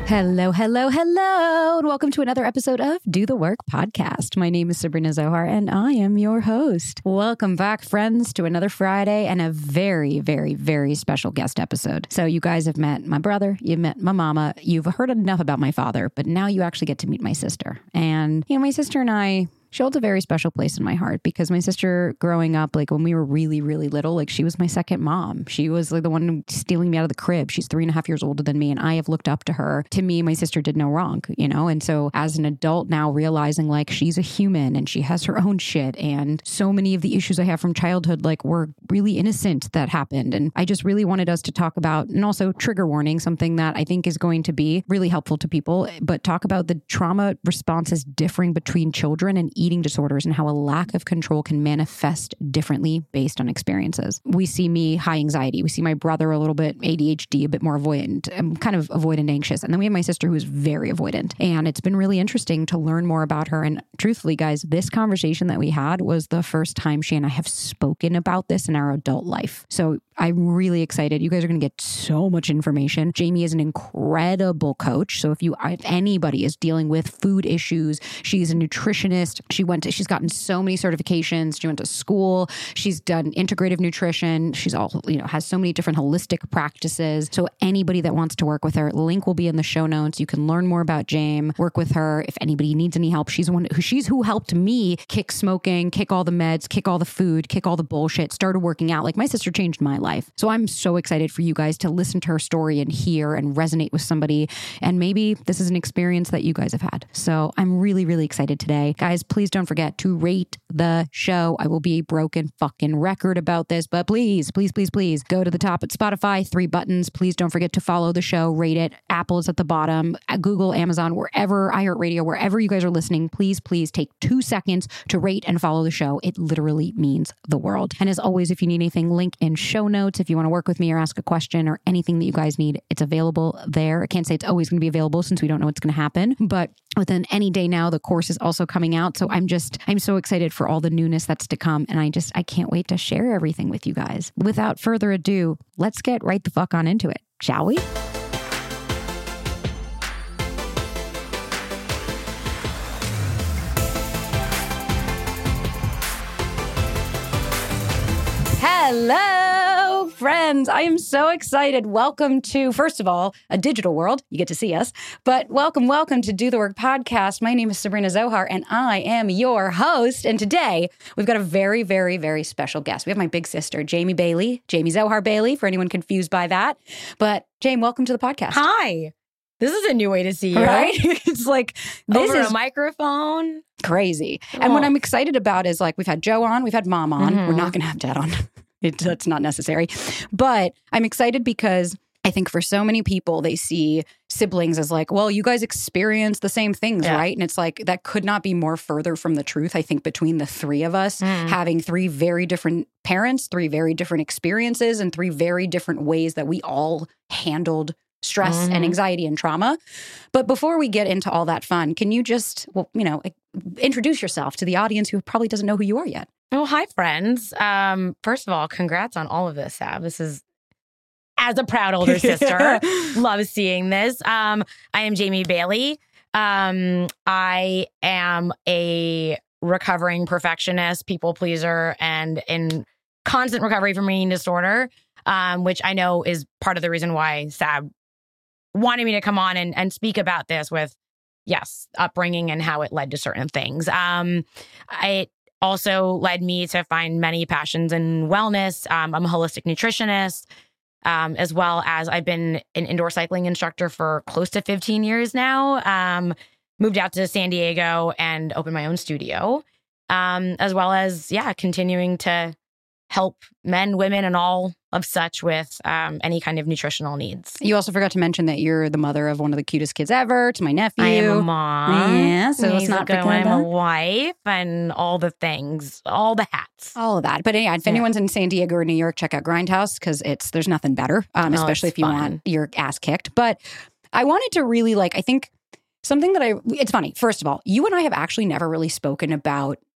Hello, hello, hello, and welcome to another episode of Do the Work podcast. My name is Sabrina Zohar, and I am your host. Welcome back, friends, to another Friday and a very, very, very special guest episode. So you guys have met my brother, you've met my mama, you've heard enough about my father, but now you actually get to meet my sister. And, my sister and I... she holds a very special place in my heart because my sister growing up, like when we were really, really little, like she was my second mom. She was like the one stealing me out of the crib. She's 3.5 years older than me and I have looked up to her. To me, my sister did no wrong, And so as an adult now realizing like she's a human and she has her own shit and so many of the issues I have from childhood, like were really innocent that happened. And I just really wanted us to talk about, and also trigger warning, something that I think is going to be really helpful to people, but talk about the trauma responses differing between children and eating disorders and how a lack of control can manifest differently based on experiences. We see me high anxiety. We see my brother a little bit ADHD, a bit more avoidant. I'm kind of avoidant anxious. And then we have my sister who's very avoidant. And it's been really interesting to learn more about her. And truthfully, guys, this conversation that we had was the first time she and I have spoken about this in our adult life. So I'm really excited. You guys are going to get so much information. Jamie is an incredible coach. So if anybody is dealing with food issues, she's a nutritionist. She's gotten so many certifications. She went to school. She's done integrative nutrition. She's also, has so many different holistic practices. So anybody that wants to work with her, link will be in the show notes. You can learn more about Jame, work with her. If anybody needs any help, she's who helped me kick smoking, kick all the meds, kick all the food, kick all the bullshit, started working out. Like my sister changed my life. So I'm so excited for you guys to listen to her story and hear and resonate with somebody. And maybe this is an experience that you guys have had. So I'm really, really excited today. Guys, please don't forget to rate the show. I will be a broken fucking record about this, but please, please, please, please go to the top at Spotify, 3 buttons. Please don't forget to follow the show, rate it. Apple is at the bottom, Google, Amazon, wherever, iHeartRadio, wherever you guys are listening, please, please take 2 seconds to rate and follow the show. It literally means the world. And as always, if you need anything, link in show notes. If you want to work with me or ask a question or anything that you guys need, it's available there. I can't say it's always going to be available since we don't know what's going to happen, but within any day now, the course is also coming out. So I'm so excited for all the newness that's to come. And I can't wait to share everything with you guys. Without further ado, let's get right the fuck on into it, shall we? Hello, friends. I am so excited. Welcome to, first of all, a digital world. You get to see us. But welcome to Do the Work podcast. My name is Sabrina Zohar, and I am your host. And today, we've got a very, very, very special guest. We have my big sister, Jamie Zohar Bailey, for anyone confused by that. But, Jamie, welcome to the podcast. Hi. This is a new way to see you. Right? It's like, this over is a microphone. Crazy. And what I'm excited about is like, we've had Joe on, we've had Mom on. We're not going to have Dad on. That's not necessary. But I'm excited because I think for so many people, they see siblings as like, well, you guys experience the same things, right? And it's like, that could not be more further from the truth. I think between the 3 of us, having 3 very different parents, 3 very different experiences, and 3 very different ways that we all handled stress and anxiety and trauma. But before we get into all that fun, can you just, introduce yourself to the audience who probably doesn't know who you are yet? Oh, hi, friends. First of all, congrats on all of this, Sab. This is, as a proud older sister, love seeing this. I am Jamie Bailey. I am a recovering perfectionist, people pleaser, and in constant recovery from eating disorder, which I know is part of the reason why Sab wanted me to come on and speak about this with, upbringing and how it led to certain things. It also led me to find many passions in wellness. I'm a holistic nutritionist, as well as I've been an indoor cycling instructor for close to 15 years now. Moved out to San Diego and opened my own studio, as well as, continuing to help men, women, and all of such with any kind of nutritional needs. You also forgot to mention that you're the mother of one of the cutest kids ever, to my nephew. I am a mom. Yeah, so it's not I'm a wife and all the things, all the hats. All of that. But if anyone's in San Diego or New York, check out Grindhouse because there's nothing better, especially if you want your ass kicked. But I wanted to really I think something that it's funny. First of all, you and I have actually never really spoken about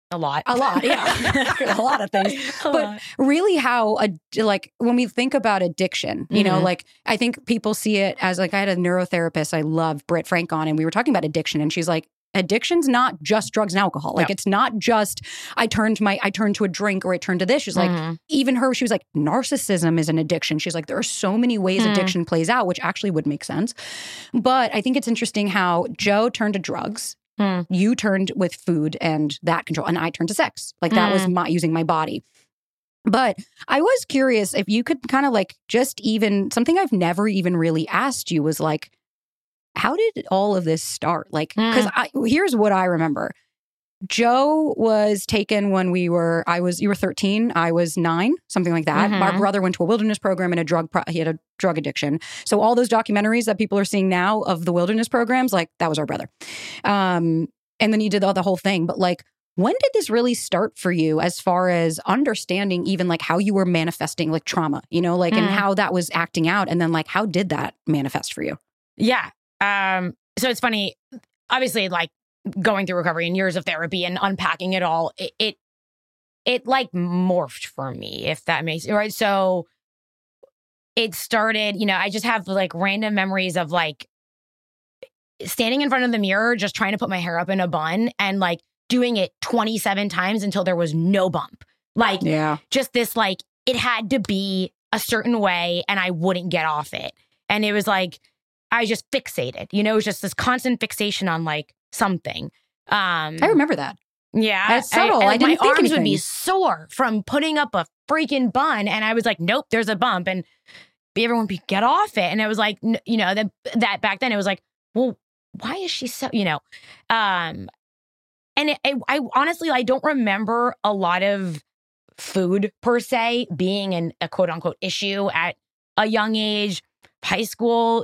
A lot. Yeah. A lot of things. But really how, like, when we think about addiction, you know, like, I think people see it as, like, I had a neurotherapist I love, Britt Frank, on, and we were talking about addiction, and she's like, addiction's not just drugs and alcohol. Like, it's not just I turned to a drink or I turned to this. She's like, even her, she was like, narcissism is an addiction. She's like, there are so many ways addiction plays out, which actually would make sense. But I think it's interesting how Joe turned to drugs. You turned with food and that control, and I turned to sex. Like, that was using my body. But I was curious if you could kind of, like, just even something I've never even really asked you was, like, how did all of this start? Like, because here's what I remember. Joe was taken when you were 13, I was 9, something like that. My brother went to a wilderness program and he had a drug addiction. So all those documentaries that people are seeing now of the wilderness programs, like, that was our brother. And then he did the whole thing. But, like, when did this really start for you as far as understanding even, like, how you were manifesting, like, trauma, you know, like, and how that was acting out? And then, like, how did that manifest for you? Yeah. So it's funny, obviously, like, going through recovery and years of therapy and unpacking it all, it like morphed for me, if that makes right. So it started, you know, I just have, like, random memories of, like, standing in front of the mirror, just trying to put my hair up in a bun and, like, doing it 27 times until there was no bump. Like, just this, like, it had to be a certain way and I wouldn't get off it. And it was like, I was just fixated, you know, it was just this constant fixation on, like, something. I remember that. Yeah. That's subtle. I didn't think my arms anything would be sore from putting up a freaking bun. And I was like, nope, there's a bump. And everyone would get off it. And it was like, you know, that back then it was like, well, why is she so, you know? And I honestly, I don't remember a lot of food per se being a quote unquote issue at a young age. High school,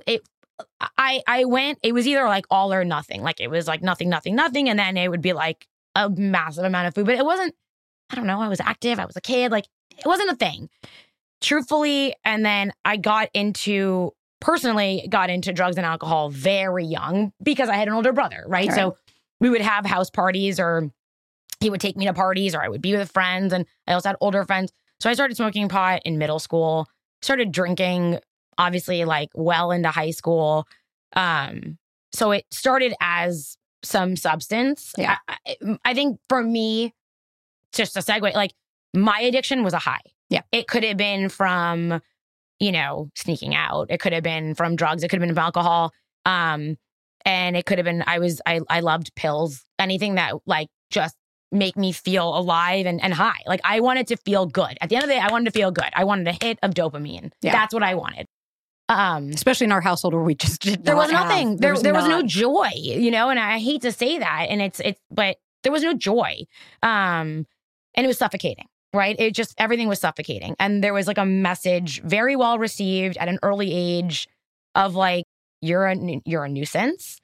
I went, it was either, like, all or nothing. Like, it was like nothing. And then it would be, like, a massive amount of food. But it wasn't, I don't know, I was active. I was a kid. Like, it wasn't a thing, truthfully. And then I personally got into drugs and alcohol very young because I had an older brother, right? Right. So we would have house parties, or he would take me to parties, or I would be with friends. And I also had older friends. So I started smoking pot in middle school, started drinking, obviously, like, well into high school. So it started as some substance. Yeah. I think for me, just a segue, like, my addiction was a high. Yeah. It could have been from, you know, sneaking out. It could have been from drugs. It could have been from alcohol. And it could have been, I loved pills, anything that, like, just make me feel alive and high. Like, I wanted to feel good. At the end of the day, I wanted to feel good. I wanted a hit of dopamine. Yeah. That's what I wanted. Especially in our household where we just did there not was nothing. have, there was no joy, you know, and I hate to say that. And but there was no joy. And it was suffocating, right? It just, everything was suffocating. And there was, like, a message very well received at an early age of, like, you're a nuisance.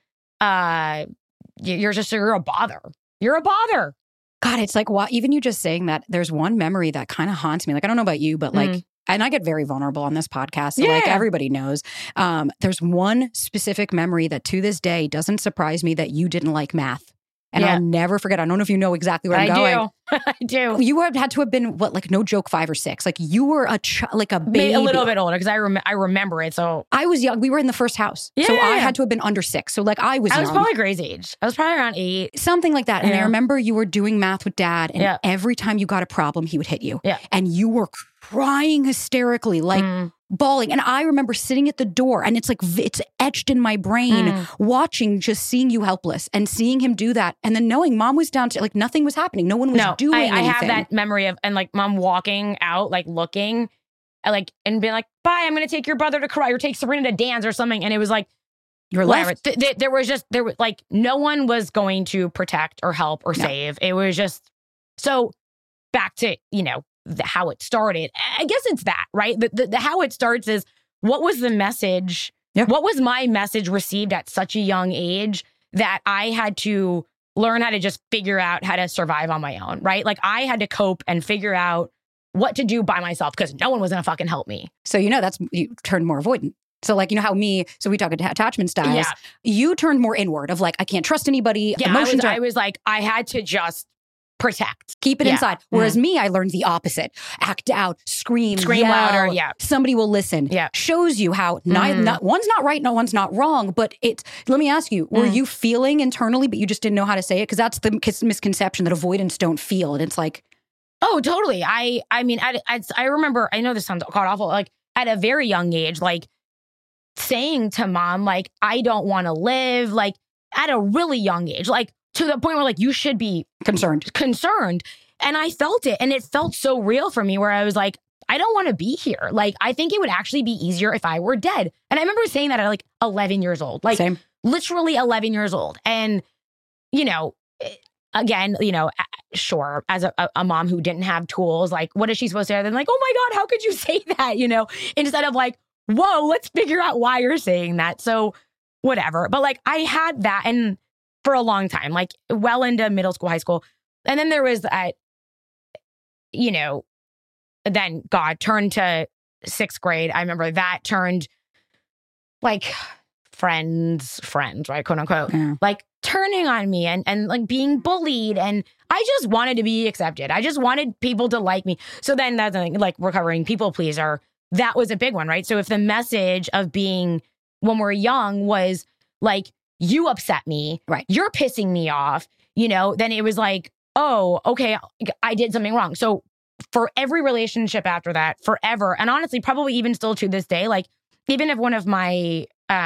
You're a bother. You're a bother. God, it's like, even you just saying that, there's one memory that kind of haunts me. Like, I don't know about you, but, like, and I get very vulnerable on this podcast. So, like, everybody knows. There's one specific memory that to this day doesn't surprise me, that you didn't like math. And I'll never forget. I don't know if you know exactly where I'm going. I do. You had to have been, what, like, no joke, 5 or 6. Like, you were like a baby. Maybe a little bit older, because I remember it. So I was young. We were in the first house. So I had to have been under 6. So, like, I was young. Probably Gray's age. I was probably around 8. Something like that. And I remember you were doing math with Dad. And every time you got a problem, he would hit you. Yeah. And you were crying hysterically, like bawling. And I remember sitting at the door, and it's like, it's etched in my brain, just seeing you helpless and seeing him do that. And then knowing Mom was down to, like, nothing was happening. No one was doing anything. I have that memory of, and, like, Mom walking out, like, looking, like, and being like, bye, I'm going to take your brother to cry, or take Sabrina to dance or something. And it was like, you're left. There was like, no one was going to protect or help or save. It was just, so back to, you know, how it started. I guess it's that, right? The how it starts is, what was the message? Yeah. What was my message received at such a young age that I had to learn how to just figure out how to survive on my own, right? Like, I had to cope and figure out what to do by myself, because no one was going to fucking help me. So, you know, you turned more avoidant. So, like, you know how so we talk attachment styles. Yeah. You turned more inward, of, like, I can't trust anybody. Yeah, I was like, I had to just protect. Keep it inside. Whereas me, I learned the opposite. Act out, scream yell. Louder. Yeah. Somebody will listen. Yeah. Shows you how not one's not right, no one's not wrong. But let me ask you, were you feeling internally, but you just didn't know how to say it? Because that's the misconception that avoidance don't feel. And it's like, oh, totally. I mean, I remember, I know this sounds god awful, like at a very young age, like saying to mom, like, I don't want to live, like at a really young age, like to the point where like you should be concerned. And I felt it. And it felt so real for me where I was like, I don't want to be here. Like, I think it would actually be easier if I were dead. And I remember saying that at like 11 years old, like Same. Literally 11 years old. And, you know, again, you know, sure, as a mom who didn't have tools, like, what is she supposed to say? Then like, oh my God, how could you say that? You know, instead of like, whoa, let's figure out why you're saying that. So whatever. But like, I had that and for a long time, like well into middle school, high school. And then there was that, you know, then God turned to 6th grade. I remember that turned like friends, right? Quote unquote, like turning on me and like being bullied. And I just wanted to be accepted. I just wanted people to like me. So then that's like recovering people pleaser. That was a big one, right? So if the message of being when we're young was like, you upset me, right? You're pissing me off, you know, then it was like, oh, okay, I did something wrong. So for every relationship after that, forever, and honestly, probably even still to this day, like even if one of my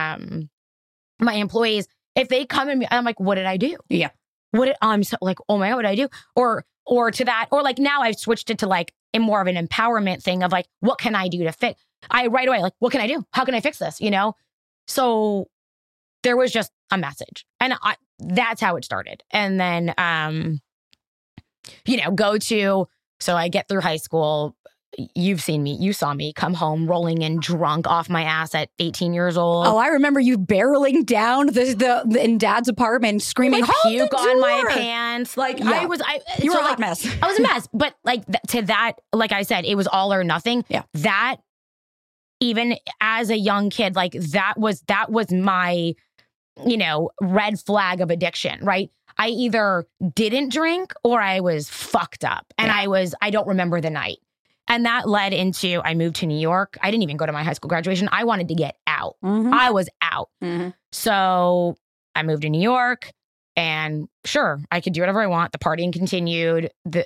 my employees, if they come and I'm like, what did I do? Yeah. I'm so like, oh my God, what did I do? Or to that, or like now I've switched it to like a more of an empowerment thing of like, what can I do to fix? I right away, like, what can I do? How can I fix this? You know? So there was just a message. And that's how it started. And then, you know, so I get through high school. You've seen me. You saw me come home rolling in drunk off my ass at 18 years old. Oh, I remember you barreling down in Dad's apartment, screaming, like, puke on my pants. Like yeah. You were a hot mess. I was a mess. But like to that, like I said, it was all or nothing. Yeah. That even as a young kid, like that was my, you know, red flag of addiction, right? I either didn't drink or I was fucked up and I don't remember the night. And that led into, I moved to New York. I didn't even go to my high school graduation. I wanted to get out. Mm-hmm. I was out. Mm-hmm. So I moved to New York and sure, I could do whatever I want. The partying continued.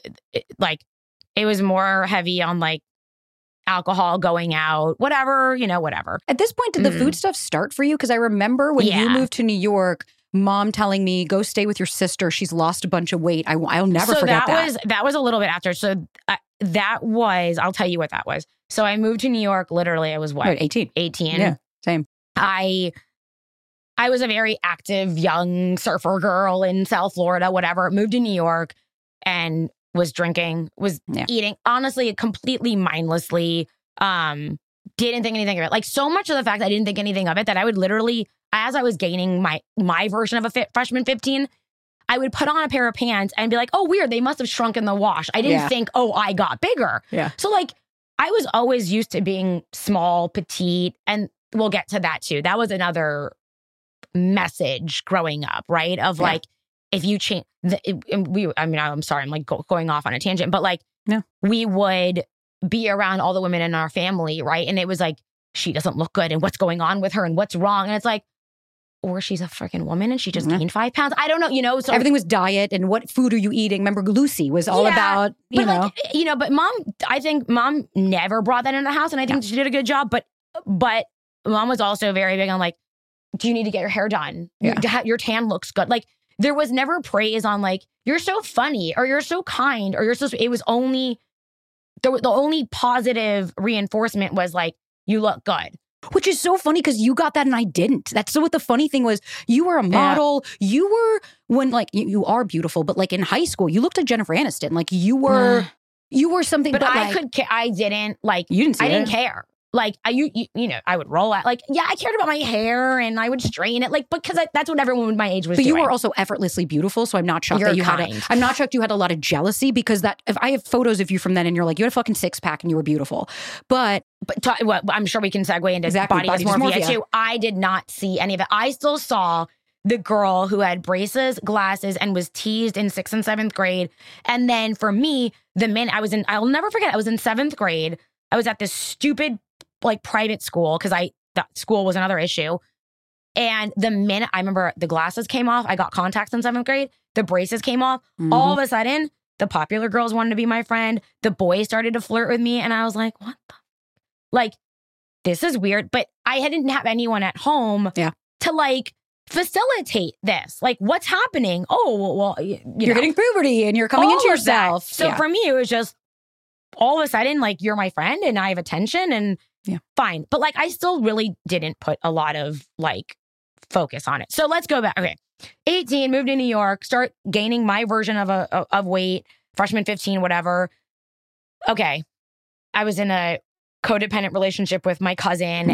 It was more heavy on like alcohol, going out, whatever, you know, whatever. At this point, did the food stuff start for you? Because I remember when you moved to New York, Mom telling me, go stay with your sister. She's lost a bunch of weight. I'll never forget that. That was a little bit after. So I'll tell you what that was. So I moved to New York, literally, I was what? Right, 18. 18. Yeah, same. I was a very active young surfer girl in South Florida, whatever. Moved to New York and was drinking, was eating, honestly, completely mindlessly. Didn't think anything of it. Like so much of the fact I didn't think anything of it that I would literally, as I was gaining my version of a freshman 15, I would put on a pair of pants and be like, oh, weird, they must have shrunk in the wash. I didn't think, oh, I got bigger. Yeah. So like, I was always used to being small, petite, and we'll get to that too. That was another message growing up, right? Of like, if you change, I'm sorry, I'm like going off on a tangent, but like, we would be around all the women in our family, right? And it was like, she doesn't look good and what's going on with her and what's wrong. And it's like, or she's a freaking woman and she just gained 5 pounds. I don't know, you know. So everything was diet and what food are you eating? Remember, Lucy was all about, you know. Like, you know, but I think mom never brought that into the house and I think she did a good job. But mom was also very big on like, do you need to get your hair done? Yeah. Your tan looks good. Like there was never praise on like, you're so funny or you're so kind or it was only, the only positive reinforcement was like, you look good. Which is so funny because you got that and I didn't. That's so what the funny thing was. You were a model. Yeah. You were when like you are beautiful, but like in high school, you looked like Jennifer Aniston. Like you were something. But I like, I didn't like. You didn't. I didn't care. Like you know, I would roll out. Like I cared about my hair and I would straighten it. Like because that's what everyone my age was. But doing. you were also effortlessly beautiful, so I'm not shocked you're that you kind. I'm not shocked you had a lot of jealousy because that if I have photos of you from then and you're like you had a fucking 6-pack and you were beautiful, but I'm sure we can segue into body dysmorphia too. I did not see any of it. I still saw the girl who had braces, glasses, and was teased in 6th and 7th grade. And then for me, the minute I'll never forget, I was in 7th grade. I was at this stupid like private school because that school was another issue. And the minute I remember the glasses came off, I got contacts in 7th grade, the braces came off. All of a sudden, the popular girls wanted to be my friend. The boys started to flirt with me. And I was like, what the? Like, this is weird. But I didn't have anyone at home to like facilitate this. Like, what's happening? Oh, well, you're getting puberty and you're coming into yourself. So for me, it was just all of a sudden, like, you're my friend and I have attention and fine. But like, I still really didn't put a lot of like focus on it. So let's go back. Okay. 18, moved to New York, start gaining my version of weight, freshman 15, whatever. Okay. I was in a codependent relationship with my cousin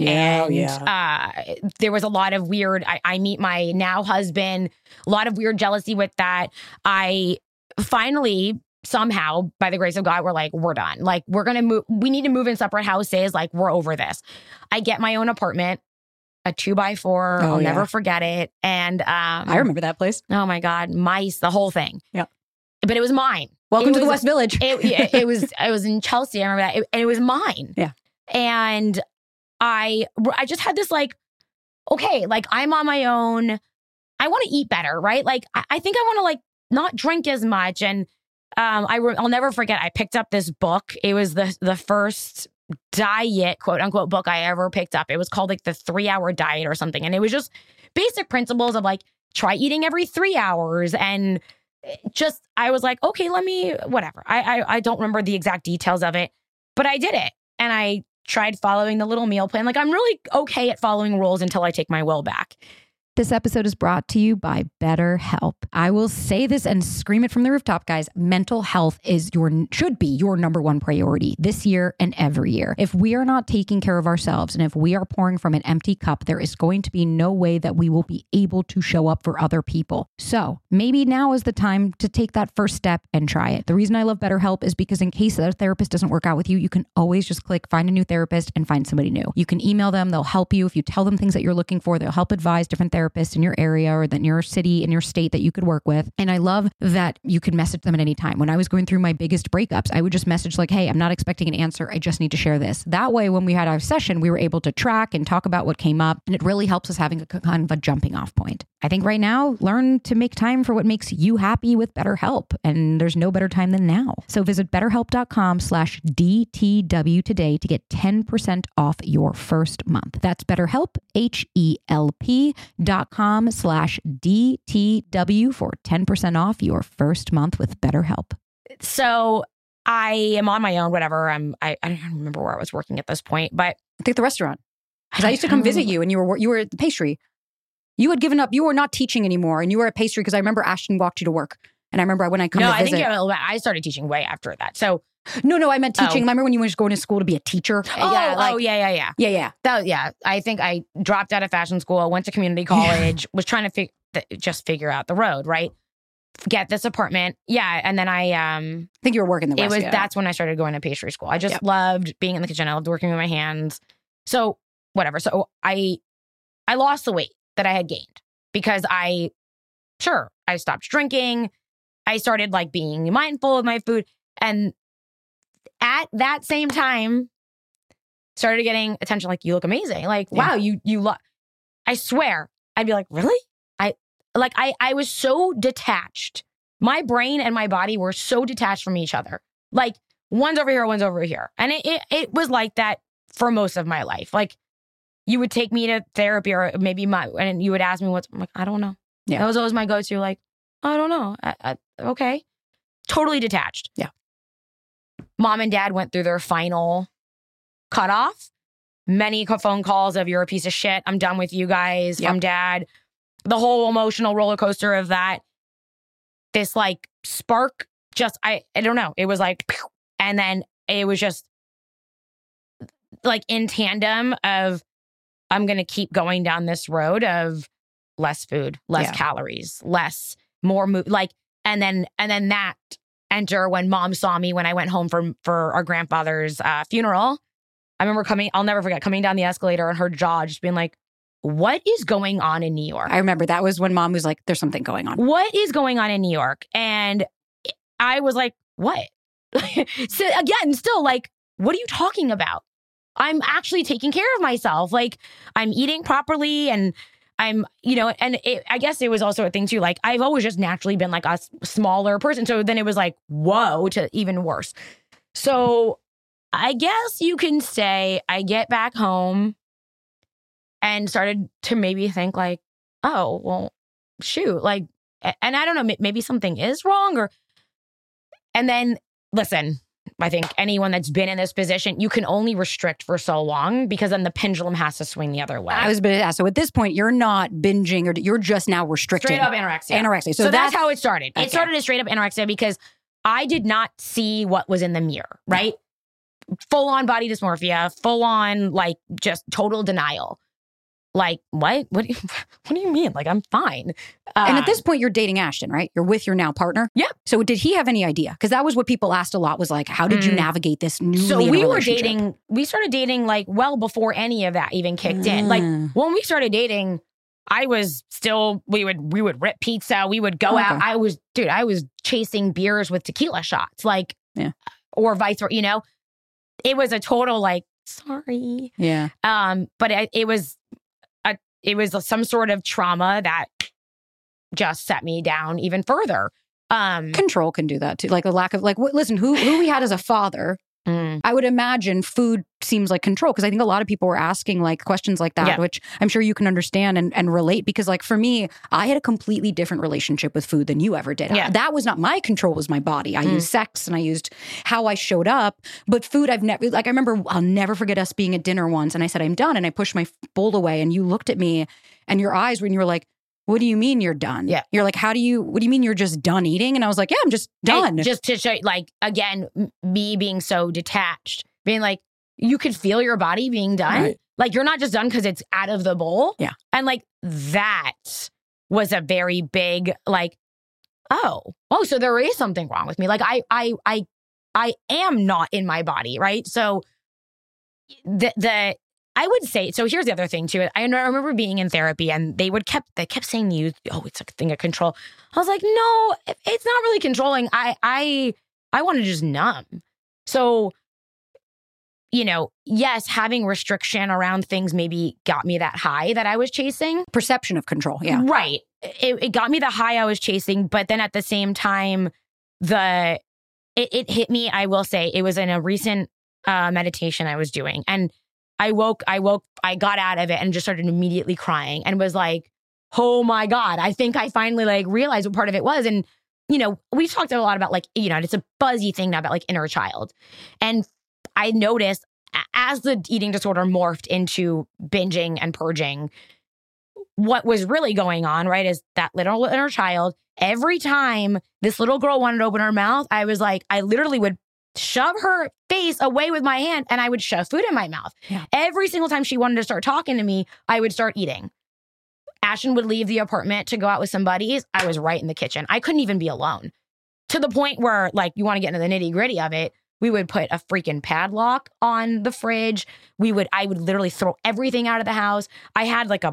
and there was a lot of weird, I meet my now husband, a lot of weird jealousy with that. I finally, somehow, by the grace of God, we're like, we're done. Like, we're going to move. We need to move in separate houses. Like, we're over this. I get my own apartment, a 2x4. I'll never forget it. And I remember that place. Oh my God, mice, the whole thing. Yeah, but it was mine. Welcome to the West Village. It was in Chelsea. I remember that, and it was mine. Yeah, and I just had this like, okay, like I'm on my own. I want to eat better, right? Like I think I want to like not drink as much. And I'll never forget. I picked up this book. It was the first diet, quote unquote, book I ever picked up. It was called like the 3-Hour Diet or something. And it was just basic principles of like, try eating every 3 hours. And just, I was like, okay, let me, whatever. I don't remember the exact details of it, but I did it. And I tried following the little meal plan. Like, I'm really okay at following rules until I take my will back. This episode is brought to you by BetterHelp. I will say this and scream it from the rooftop, guys. Mental health should be your number one priority this year and every year. If we are not taking care of ourselves and if we are pouring from an empty cup, there is going to be no way that we will be able to show up for other people. So maybe now is the time to take that first step and try it. The reason I love BetterHelp is because in case that therapist doesn't work out with you, you can always just click find a new therapist and find somebody new. You can email them. They'll help you. If you tell them things that you're looking for, they'll help advise different therapists in your area or in your city, in your state that you could work with. And I love that you can message them at any time. When I was going through my biggest breakups, I would just message like, hey, I'm not expecting an answer. I just need to share this. That way, when we had our session, we were able to track and talk about what came up. And it really helps us having a kind of a jumping off point. I think right now, learn to make time for what makes you happy with BetterHelp. And there's no better time than now. So visit betterhelp.com/DTW today to get 10% off your first month. That's BetterHelp, HELP.com/DTW for 10% off your first month with BetterHelp. So I am on my own, whatever. I don't remember where I was working at this point, but I think the restaurant. Because I used to come visit you and you were at the pastry. You had given up. You were not teaching anymore and you were at pastry because I remember Ashton walked you to work. And I remember when I come to visit. No, I think I started teaching way after that. So No, I meant teaching. Remember when you were just going to school to be a teacher? Yeah. I think I dropped out of fashion school, went to community college, was trying to figure out the road, right? Get this apartment. Yeah. And then I think you were working the West. That's when I started going to pastry school. I just loved being in the kitchen. I loved working with my hands. So whatever. So I lost the weight that I had gained because I stopped drinking. I started like being mindful of my food. And at that same time, started getting attention. Like, you look amazing. Like, wow, you look. I swear, I'd be like, really? I was so detached. My brain and my body were so detached from each other. Like, one's over here, one's over here. And it was like that for most of my life. Like, you would take me to therapy or maybe and you would ask me I'm like, I don't know. Yeah. That was always my go-to. Like, I don't know. Okay. Totally detached. Yeah. Mom and dad went through their final cutoff. Many phone calls of, you're a piece of shit. I'm done with you guys from dad. The whole emotional roller coaster of that. This like spark just, I don't know. It was like, pew, and then it was just like in tandem of, I'm going to keep going down this road of less food, less calories, more like, and then that enter when mom saw me when I went home for our grandfather's funeral. I remember I'll never forget coming down the escalator and her jaw just being like, what is going on in New York? I remember that was when mom was like, there's something going on. What is going on in New York? And I was like, what? So again, still like, what are you talking about? I'm actually taking care of myself. Like, I'm eating properly and I'm, and I guess it was also a thing too. Like, I've always just naturally been like a smaller person. So then it was like, whoa, to even worse. So I guess you can say I get back home and started to maybe think like, oh, well, shoot. Like, and I don't know, maybe something is wrong and then listen, I think anyone that's been in this position, you can only restrict for so long because then the pendulum has to swing the other way. I was going to ask. So at this point, you're not binging or you're just now restricting. Straight up anorexia. Anorexia. So that's how it started. Okay. It started as straight up anorexia because I did not see what was in the mirror, right? Full on body dysmorphia, full on like just total denial. Like, what? What do you mean? Like, I'm fine. And at this point, you're dating Ashton, right? You're with your now partner? Yeah. So did he have any idea? Because that was what people asked a lot was like, how did you navigate this newly So we started dating like well before any of that even kicked in. Like when we started dating, I was still, we would rip pizza. We would go out. I was chasing beers with tequila shots, like, or vice versa, it was a total like, sorry. Yeah. But it was some sort of trauma that just set me down even further. Control can do that too. Like the lack of listen, who we had as a father, I would imagine food seems like control. Because I think a lot of people were asking like questions like that, which I'm sure you can understand and relate. Because like for me, I had a completely different relationship with food than you ever did. Yeah. That was not my control, was my body. I used sex and I used how I showed up. But food, I've never, like I remember, I'll never forget us being at dinner once and I said, I'm done. And I pushed my bowl away and you looked at me and your eyes when you were like, what do you mean you're done? Yeah. You're like, what do you mean you're just done eating? And I was like, yeah, I'm just done. Just to show, like, again, me being so detached, being like, you could feel your body being done. Right. Like, you're not just done because it's out of the bowl. Yeah. And like, that was a very big, like, oh, so there is something wrong with me. Like, I am not in my body. Right. So I would say, so here's the other thing too. I remember being in therapy and they kept saying to you, oh, it's a thing of control. I was like, no, it's not really controlling. I want to just numb. So, yes, having restriction around things maybe got me that high that I was chasing. Perception of control. Yeah. Right. It got me the high I was chasing. But then at the same time, it hit me. I will say it was in a recent meditation I was doing. And I got out of it and just started immediately crying and was like, oh my God, I think I finally like realized what part of it was. And, we've talked a lot about like, it's a buzzy thing now about like inner child. And I noticed as the eating disorder morphed into binging and purging, what was really going on, right, is that little inner child, every time this little girl wanted to open her mouth, I was like, I literally would shove her face away with my hand and I would shove food in my mouth. Yeah. Every single time she wanted to start talking to me, I would start eating. Ashton would leave the apartment to go out with some buddies. I was right in the kitchen. I couldn't even be alone. To the point where, like, you want to get into the nitty gritty of it, we would put a freaking padlock on the fridge. I would literally throw everything out of the house. I had like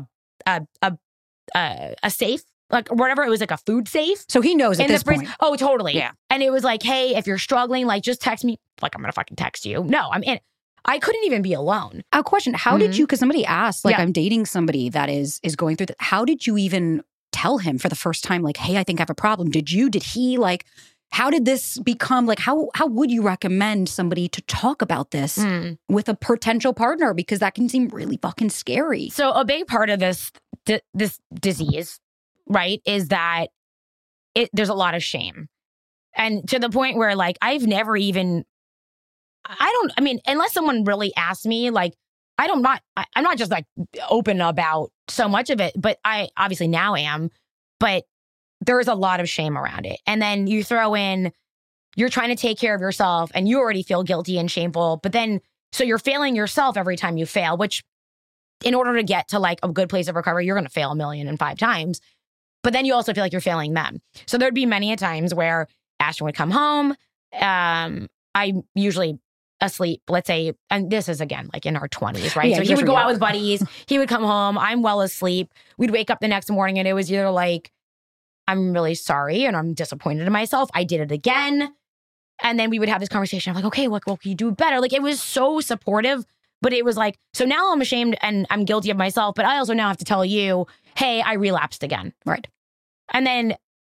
a safe, like whatever. It was like a food safe. So he knows at this point. Oh, totally. Yeah. And it was like, hey, if you're struggling, like just text me. Like, I'm going to fucking text you. No, I'm in. I couldn't even be alone. A question. How did you, because somebody asked, like, I'm dating somebody that is going through that. How did you even tell him for the first time, like, hey, I think I have a problem? Did he, like, how did this become, like, how would you recommend somebody to talk about this with a potential partner? Because that can seem really fucking scary. So a big part of this disease, right, is that there's a lot of shame. And to the point where, like, I've never even, unless someone really asks me, like, I'm not just like open about so much of it, but I obviously now am, but there's a lot of shame around it. And then you throw in, you're trying to take care of yourself and you already feel guilty and shameful, but then, so you're failing yourself every time you fail, which in order to get to like a good place of recovery, you're going to fail 1,000,005 times, but then you also feel like you're failing them. So there'd be many a times where Ashton would come home. I usually asleep, let's say, and this is again like in our 20s, right? Yeah, so he would go out with buddies, he would come home, I'm well asleep. We'd wake up the next morning and it was either like, I'm really sorry and I'm disappointed in myself. I did it again. And then we would have this conversation of like, okay, what can you do better? Like it was so supportive, but it was like, so now I'm ashamed and I'm guilty of myself, but I also now have to tell you, hey, I relapsed again. Right. And then,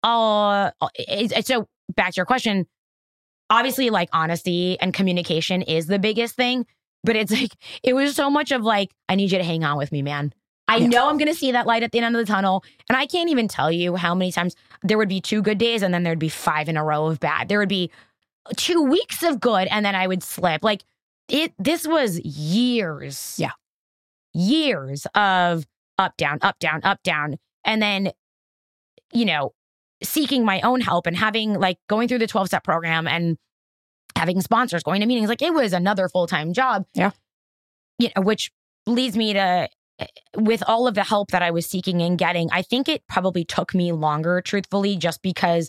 so back to your question, obviously like honesty and communication is the biggest thing, but it's like, it was so much of like, I need you to hang on with me, man. I know I'm going to see that light at the end of the tunnel. And I can't even tell you how many times there would be 2 good days and then there'd be 5 in a row of bad. There would be 2 weeks of good and then I would slip. Like this was years. Yeah. Years of up, down, up, down, up, down. And then, you know, seeking my own help and having like going through the 12-step program and having sponsors, going to meetings. Like it was another full-time job. Yeah. You know, which leads me to, with all of the help that I was seeking and getting, I think it probably took me longer, truthfully, just because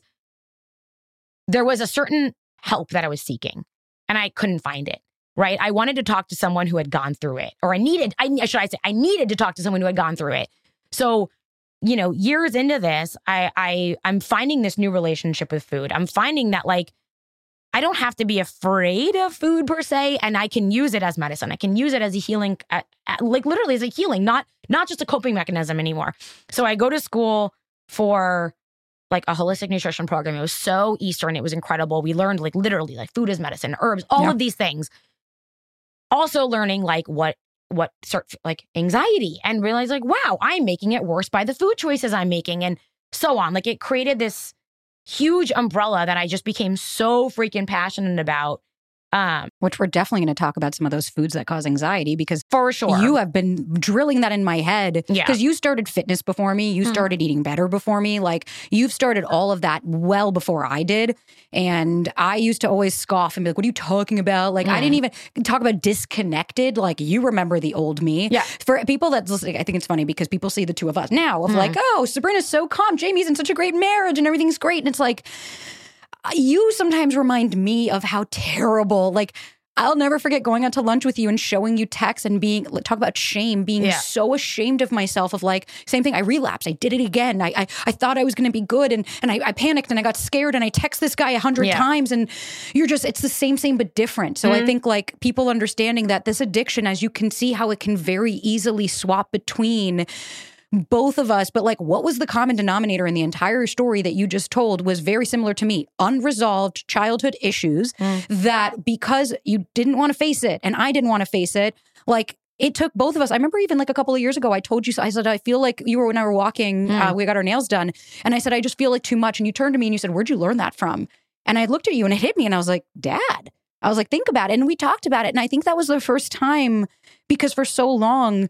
there was a certain help that I was seeking and I couldn't find it, right? I wanted to talk to someone who had gone through it, or I needed to talk to someone who had gone through it. So, you know, years into this, I'm finding this new relationship with food. I'm finding that like, I don't have to be afraid of food per se, and I can use it as medicine. I can use it as a healing, like literally as a healing, not just a coping mechanism anymore. So I go to school for like a holistic nutrition program. It was so Eastern. It was incredible. We learned like literally like food is medicine, herbs, all of these things. Also learning like what sort like anxiety, and realize like, wow, I'm making it worse by the food choices I'm making, and so on. Like it created this huge umbrella that I just became so freaking passionate about. Which we're definitely going to talk about some of those foods that cause anxiety, because for sure you have been drilling that in my head. Yeah. Because you started fitness before me. You started eating better before me. Like you've started all of that well before I did. And I used to always scoff and be like, what are you talking about? Like I didn't even talk about disconnected. Like you remember the old me. Yeah. For people that's listening, I think it's funny because people see the two of us now of like, oh, Sabrina's so calm. Jamie's in such a great marriage and everything's great. And it's like, you sometimes remind me of how terrible, like, I'll never forget going out to lunch with you and showing you texts and talk about shame, being so ashamed of myself of like, same thing, I relapsed, I did it again. I thought I was going to be good and I panicked and I got scared and I text this guy 100 times and it's the same but different. So I think like people understanding that this addiction, as you can see how it can very easily swap between both of us, but like what was the common denominator in the entire story that you just told was very similar to me. Unresolved childhood issues that because you didn't want to face it and I didn't want to face it, like it took both of us. I remember even like a couple of years ago, I told you, I said, I feel like you were when I were walking, we got our nails done. And I said, I just feel like too much. And you turned to me and you said, where'd you learn that from? And I looked at you and it hit me and I was like, Dad. I was like, think about it. And we talked about it. And I think that was the first time, because for so long,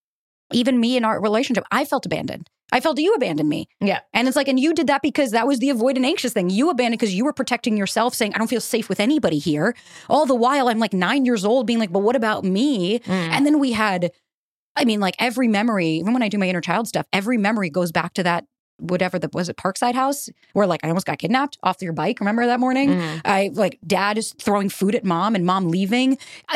even me in our relationship, I felt abandoned. I felt you abandoned me. Yeah. And it's like, and you did that because that was the avoid and anxious thing. You abandoned because you were protecting yourself, saying, I don't feel safe with anybody here. All the while, I'm like 9 years old being like, but what about me? And then we had, I mean, like every memory, even when I do my inner child stuff, every memory goes back to that, whatever, was it Parkside House? Where like I almost got kidnapped off your bike. Remember that morning? I like dad is throwing food at mom and mom leaving.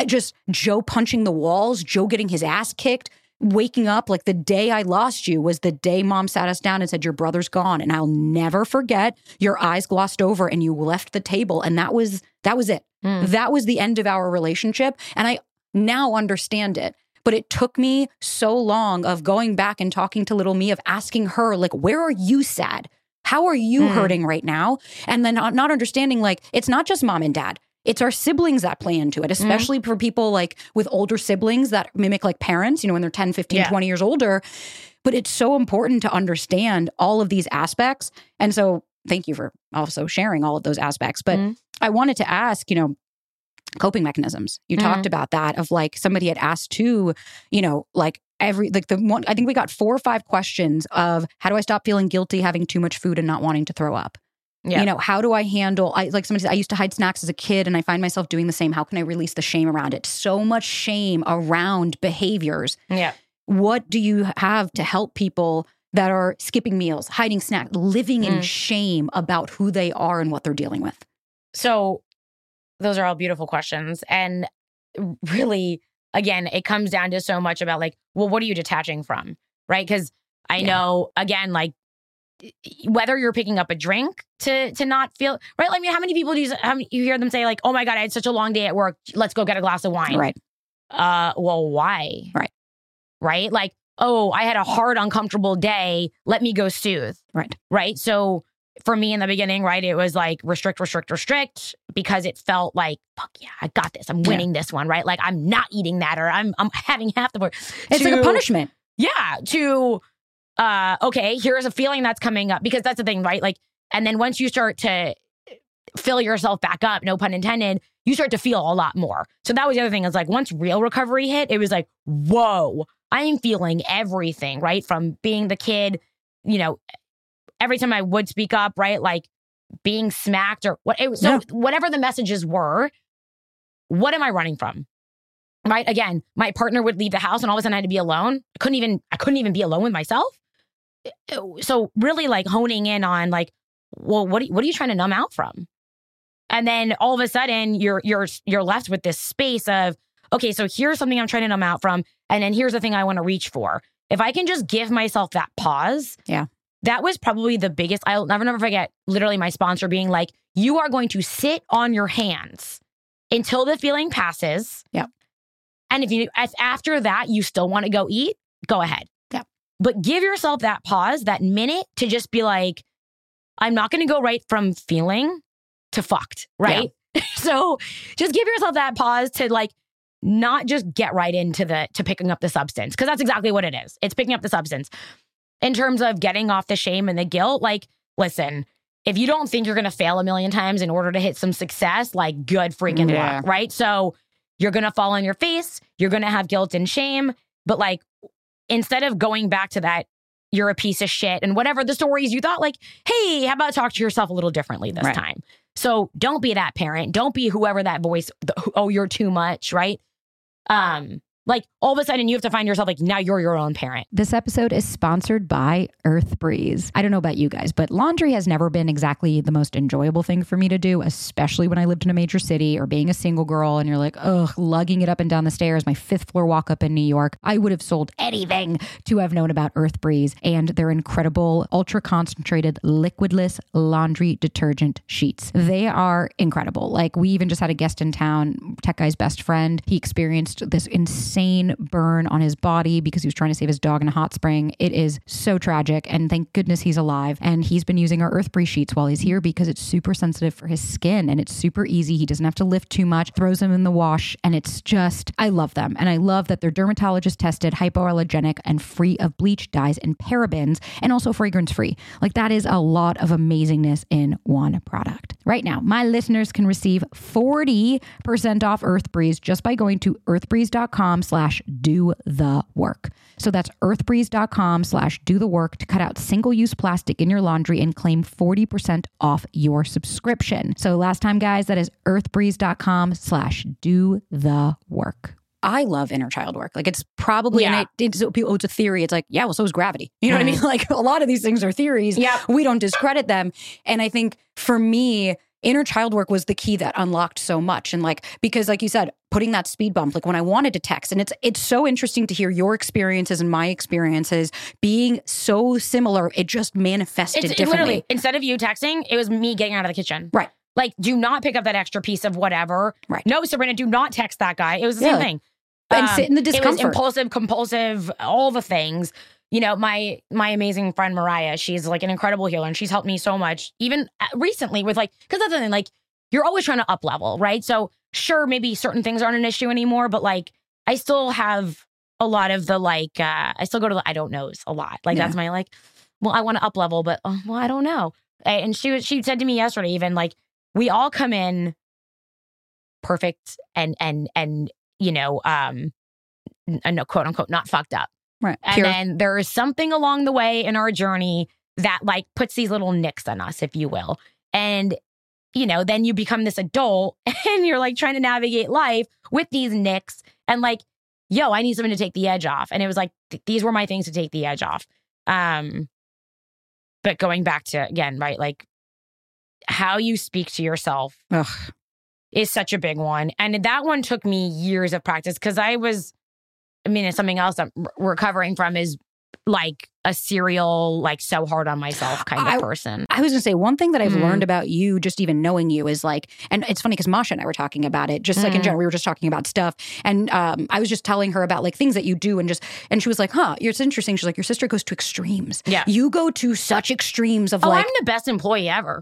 Joe punching the walls, Joe getting his ass kicked. Waking up, like the day I lost you was the day mom sat us down and said, your brother's gone. And I'll never forget, your eyes glossed over and you left the table. And that was it. That was the end of our relationship. And I now understand it. But it took me so long of going back and talking to little me, of asking her, like, where are you sad? How are you hurting right now? And then not understanding, like, it's not just mom and dad. It's our siblings that play into it, especially for people like with older siblings that mimic like parents, you know, when they're 10, 15, 20 years older. But it's so important to understand all of these aspects. And so thank you for also sharing all of those aspects. But I wanted to ask, you know, coping mechanisms. You talked about that of like somebody had asked too, you know, like I think we got 4 or 5 questions of how do I stop feeling guilty having too much food and not wanting to throw up? Yeah. You know, how do I handle, like somebody said, I used to hide snacks as a kid and I find myself doing the same. How can I release the shame around it? So much shame around behaviors. Yeah. What do you have to help people that are skipping meals, hiding snacks, living in shame about who they are and what they're dealing with? So those are all beautiful questions. And really, again, it comes down to so much about like, well, what are you detaching from? Right? Because I know, again, like whether you're picking up a drink to not feel right. Like, I mean, how many people do you hear them say like, oh my God, I had such a long day at work. Let's go get a glass of wine. Right. Well, why? Right. Right. Like, oh, I had a hard, uncomfortable day. Let me go soothe. Right. Right. So for me in the beginning, right, it was like restrict because it felt like, fuck yeah, I got this. I'm winning this one. Right. Like I'm not eating that or I'm having half the work. It's like a punishment. Yeah. Okay, here's a feeling that's coming up because that's the thing, right? Like, and then once you start to fill yourself back up, no pun intended, you start to feel a lot more. So that was the other thing is like once real recovery hit, it was like, whoa, I am feeling everything, right? From being the kid, you know, every time I would speak up, right? Like being smacked or what. Whatever the messages were, what am I running from? Right? Again, my partner would leave the house and all of a sudden I had to be alone. I couldn't even be alone with myself. So really like honing in on like, well, what are you trying to numb out from? And then all of a sudden you're left with this space of, okay, so here's something I'm trying to numb out from. And then here's the thing I want to reach for. If I can just give myself that pause. Yeah. That was probably the biggest. I'll never forget literally my sponsor being like, you are going to sit on your hands until the feeling passes. Yeah. And if after that, you still want to go eat, go ahead. Yeah. But give yourself that pause, that minute to just be like, I'm not going to go right from feeling to fucked, right? Yeah. So just give yourself that pause to like, not just get right into to picking up the substance. Because that's exactly what it is. It's picking up the substance. In terms of getting off the shame and the guilt, like, listen, if you don't think you're going to fail a million times in order to hit some success, like good freaking luck, right? So you're going to fall on your face. You're going to have guilt and shame. But like, instead of going back to that, you're a piece of shit and whatever the stories you thought, like, hey, how about talk to yourself a little differently this time? So don't be that parent. Don't be whoever that voice, oh, you're too much, right? Like all of a sudden you have to find yourself like now you're your own parent. This episode is sponsored by Earth Breeze. I don't know about you guys, but laundry has never been exactly the most enjoyable thing for me to do, especially when I lived in a major city or being a single girl and you're like, ugh, lugging it up and down the stairs, my 5th floor walk up in New York. I would have sold anything to have known about Earth Breeze and their incredible ultra concentrated liquidless laundry detergent sheets. They are incredible. Like we even just had a guest in town, Tech Guy's best friend. He experienced this insane burn on his body because he was trying to save his dog in a hot spring. It is so tragic. And thank goodness he's alive. And he's been using our Earth Breeze sheets while he's here because it's super sensitive for his skin and it's super easy. He doesn't have to lift too much, throws them in the wash. And it's just, I love them. And I love that they're dermatologist tested, hypoallergenic and free of bleach, dyes and parabens and also fragrance free. Like that is a lot of amazingness in one product. Right now, my listeners can receive 40% off Earth Breeze just by going to earthbreeze.com/do-the-work. So that's earthbreeze.com/do-the-work to cut out single-use plastic in your laundry and claim 40% off your subscription. So last time, guys, that is earthbreeze.com/do-the-work. I love inner child work. Like it's probably, it's a theory. It's like, yeah, well, so is gravity. You know what I mean? Like a lot of these things are theories. Yeah. We don't discredit them. And I think for me, inner child work was the key that unlocked so much. And like, because like you said, putting that speed bump, like when I wanted to text, and it's so interesting to hear your experiences and my experiences being so similar. It just manifested differently. Literally, instead of you texting, it was me getting out of the kitchen. Right. Like, do not pick up that extra piece of whatever. Right. No, Sabrina, do not text that guy. It was the same thing. And sit in the discomfort. It was impulsive, compulsive, all the things. You know, my amazing friend Mariah, she's like an incredible healer and she's helped me so much, even recently with like, because that's the thing, like you're always trying to up level, right? So sure, maybe certain things aren't an issue anymore, but like I still have a lot of the like, I still go to the I don't knows a lot. Like that's my like, well, I want to up level, but well, I don't know. And she said to me yesterday, even like, we all come in perfect and you know, no, quote unquote, not fucked up. Right. And then there is something along the way in our journey that like puts these little nicks on us, if you will. And, you know, then you become this adult and you're like trying to navigate life with these nicks and like, yo, I need something to take the edge off. And it was like, these were my things to take the edge off. But going back to, again, right, like how you speak to yourself is such a big one. And that one took me years of practice because it's something else I'm recovering from is like a serial, like so hard on myself kind of person. I was going to say, one thing that I've learned about you, just even knowing you, is like, and it's funny because Masha and I were talking about it, just like in general, we were just talking about stuff. And I was just telling her about like things that you do and she was like, it's interesting. She's like, your sister goes to extremes. Yeah. You go to such extremes of I'm the best employee ever.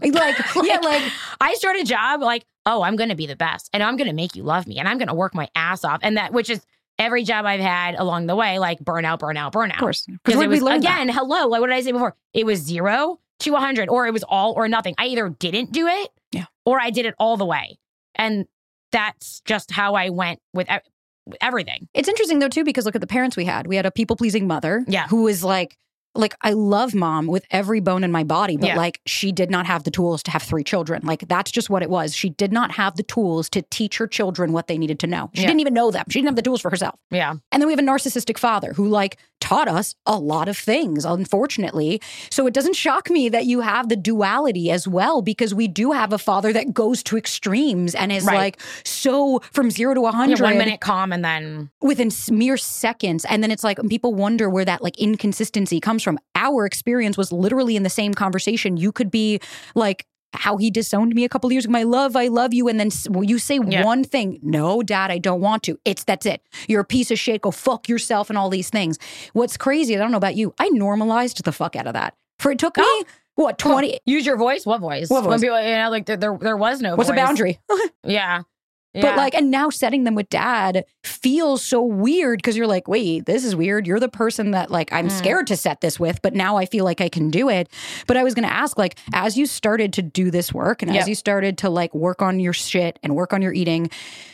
I start a job like, I'm going to be the best and I'm going to make you love me and I'm going to work my ass off. And which is every job I've had along the way, like burnout. Of course. Because it was, again, hello, like what did I say before? It was 0 to 100, or it was all or nothing. I either didn't do it, or I did it all the way. And that's just how I went with everything. It's interesting though, too, because look at the parents we had. We had a people-pleasing mother who was like, I love mom with every bone in my body, but like she did not have the tools to have 3 children. Like that's just what it was. She did not have the tools to teach her children what they needed to know. She didn't even know them. She didn't have the tools for herself. Yeah. And then we have a narcissistic father who like taught us a lot of things, unfortunately. So it doesn't shock me that you have the duality as well, because we do have a father that goes to extremes and is like so from 0 to 100. 1 minute calm and then within mere seconds. And then it's like people wonder where that like inconsistency comes from. Our experience was literally in the same conversation. You could be like how he disowned me a couple of years ago. I love you. And then you say one thing. No, Dad, I don't want to. That's it. You're a piece of shit. Go fuck yourself and all these things. What's crazy, I don't know about you, I normalized the fuck out of that. It took me, 20? Use your voice? What voice? What voice? When people, like there was no What's voice. a boundary? Yeah. But like, and now setting them with Dad feels so weird because you're like, wait, this is weird. You're the person that like I'm scared to set this with, but now I feel like I can do it. But I was going to ask, like, as you started to do this work and as you started to like work on your shit and work on your eating,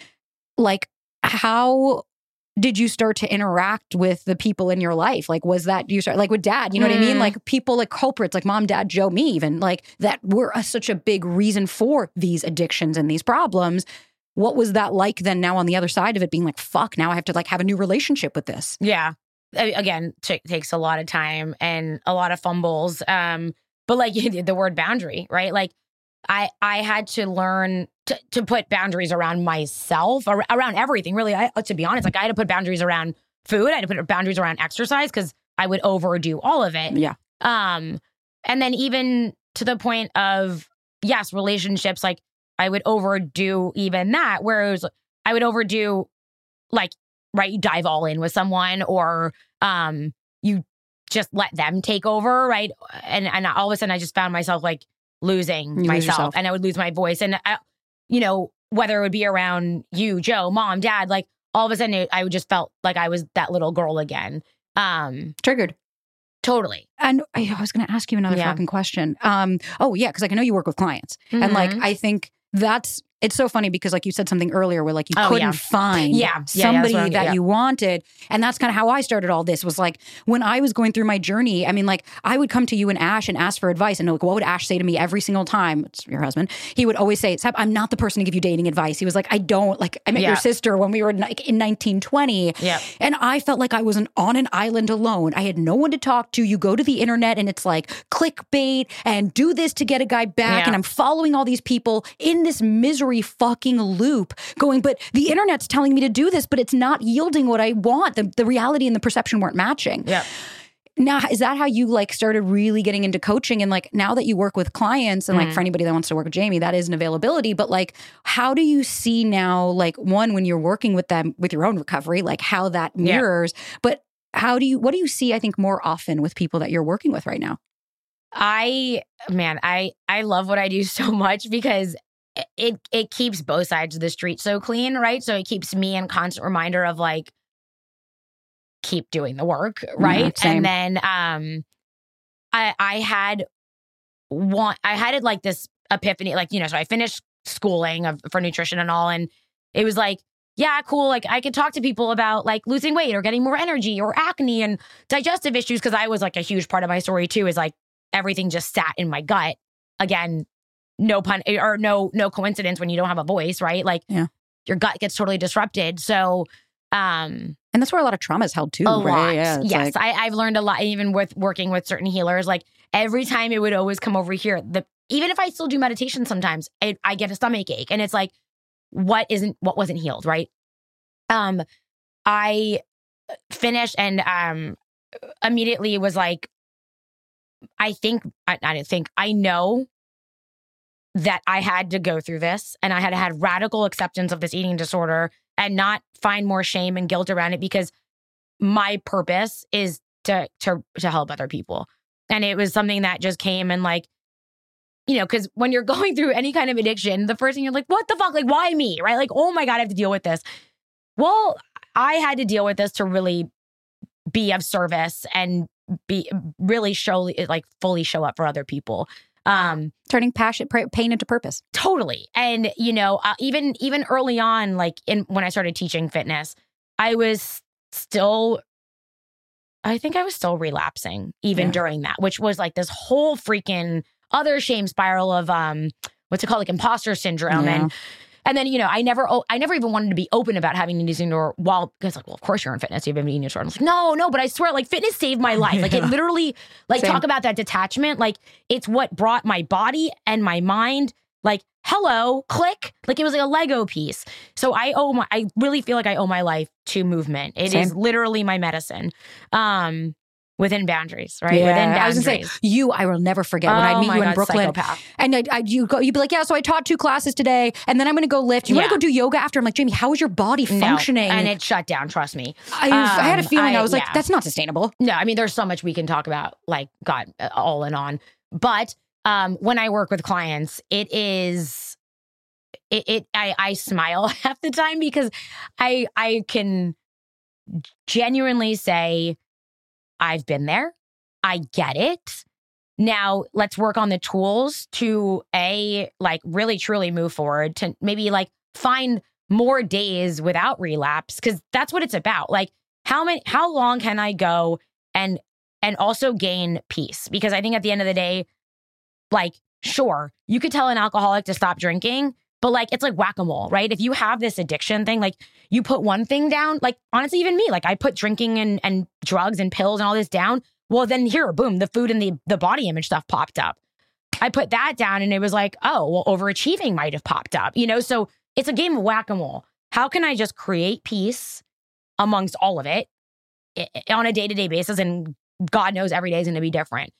like, how did you start to interact with the people in your life? Like, was that you start like with Dad? You know what I mean? Like people like culprits, like Mom, Dad, Joe, me, even like that were such a big reason for these addictions and these problems. What was that like then now on the other side of it being like, fuck, now I have to like have a new relationship with this? Yeah. Again, takes a lot of time and a lot of fumbles. But like the word boundary, right? Like I had to learn to put boundaries around myself, around everything, really. To be honest, like I had to put boundaries around food. I had to put boundaries around exercise because I would overdo all of it. Yeah. And then even to the point of, yes, relationships, like I would overdo even that, whereas I would overdo like, right, you dive all in with someone or you just let them take over, right? And all of a sudden I just found myself like losing myself and I would lose my voice. And, whether it would be around you, Joe, Mom, Dad, like all of a sudden I would just felt like I was that little girl again. Triggered. Totally. And I was going to ask you another fucking question. Because like I know you work with clients and like I think it's so funny because like you said something earlier where like you couldn't find somebody that you wanted. And that's kind of how I started all this was like when I was going through my journey, I mean, like I would come to you and Ash and ask for advice. And like, what would Ash say to me every single time? It's your husband. He would always say, Seb, I'm not the person to give you dating advice. He was like, I met your sister when we were like in 1920. Yeah. And I felt like I was on an island alone. I had no one to talk to. You go to the internet and it's like clickbait and do this to get a guy back. And I'm following all these people in this misery fucking loop going, but the internet's telling me to do this, but it's not yielding what I want. The reality and the perception weren't matching. Yeah. Now, is that how you like started really getting into coaching? And like now that you work with clients and like for anybody that wants to work with Jamie, that is an availability. But like, how do you see now, like one, when you're working with them with your own recovery, like how that mirrors, but what do you see, I think, more often with people that you're working with right now? I love what I do so much because it keeps both sides of the street so clean, right? So it keeps me in constant reminder of like, keep doing the work, right? And then I had like this epiphany, like, so I finished schooling for nutrition and all, and it was like, yeah, cool. Like I could talk to people about like losing weight or getting more energy or acne and digestive issues because I was like a huge part of my story too, is like everything just sat in my gut. Again, no pun or no coincidence when you don't have a voice, right? Like your gut gets totally disrupted. So, and that's where a lot of trauma is held too, right? Lot. Yeah, yes, like... I've learned a lot, even with working with certain healers. Like every time it would always come over here. Even if I still do meditation, sometimes I get a stomach ache, and it's like what wasn't healed, right? I finished and immediately was like, I know that I had to go through this, and I had radical acceptance of this eating disorder and not find more shame and guilt around it, because my purpose is to help other people. And it was something that just came and like, you know, because when you're going through any kind of addiction, the first thing you're like, what the fuck? Like, why me? Right? Like, oh my God, I have to deal with this. Well, I had to deal with this to really be of service and be really fully show up for other people. Turning passion, pain into purpose. Totally. And, you know, even early on, like when I started teaching fitness, I think I was still relapsing even during that, which was like this whole freaking other shame spiral of, what's it called? Like imposter syndrome. Yeah. And then, you know, I never even wanted to be open about having an eating disorder because like, well, of course you're in fitness. You've been eating disorder. I was like, no, but I swear, like fitness saved my life. Like it literally, like Same. Talk about that detachment. Like it's what brought my body and my mind, like, hello, click. Like it was like a Lego piece. So I really feel like I owe my life to movement. It Same. Is literally my medicine. Within boundaries, right? Yeah. Within boundaries. I was going to say, I will never forget when I meet you in Brooklyn. Psychopath. And you'd be like, yeah, so I taught 2 classes today, and then I'm going to go lift. You want to go do yoga after? I'm like, Jamie, how is your body functioning? No, and it shut down, trust me. I had a feeling, I was like, that's not sustainable. No, I mean, there's so much we can talk about, like, God, all and on. But when I work with clients, I smile half the time because I can genuinely say, I've been there. I get it. Now let's work on the tools to really truly move forward, to maybe like find more days without relapse. Cause that's what it's about. Like how long can I go and also gain peace? Because I think at the end of the day, like, sure, you could tell an alcoholic to stop drinking, but like, it's like whack-a-mole, right? If you have this addiction thing, like you put one thing down, like honestly, even me, like I put drinking and drugs and pills and all this down. Well, then here, boom, the food and the body image stuff popped up. I put that down and it was like, oh, well, overachieving might have popped up, you know? So it's a game of whack-a-mole. How can I just create peace amongst all of it on a day-to-day basis? And God knows every day is going to be different.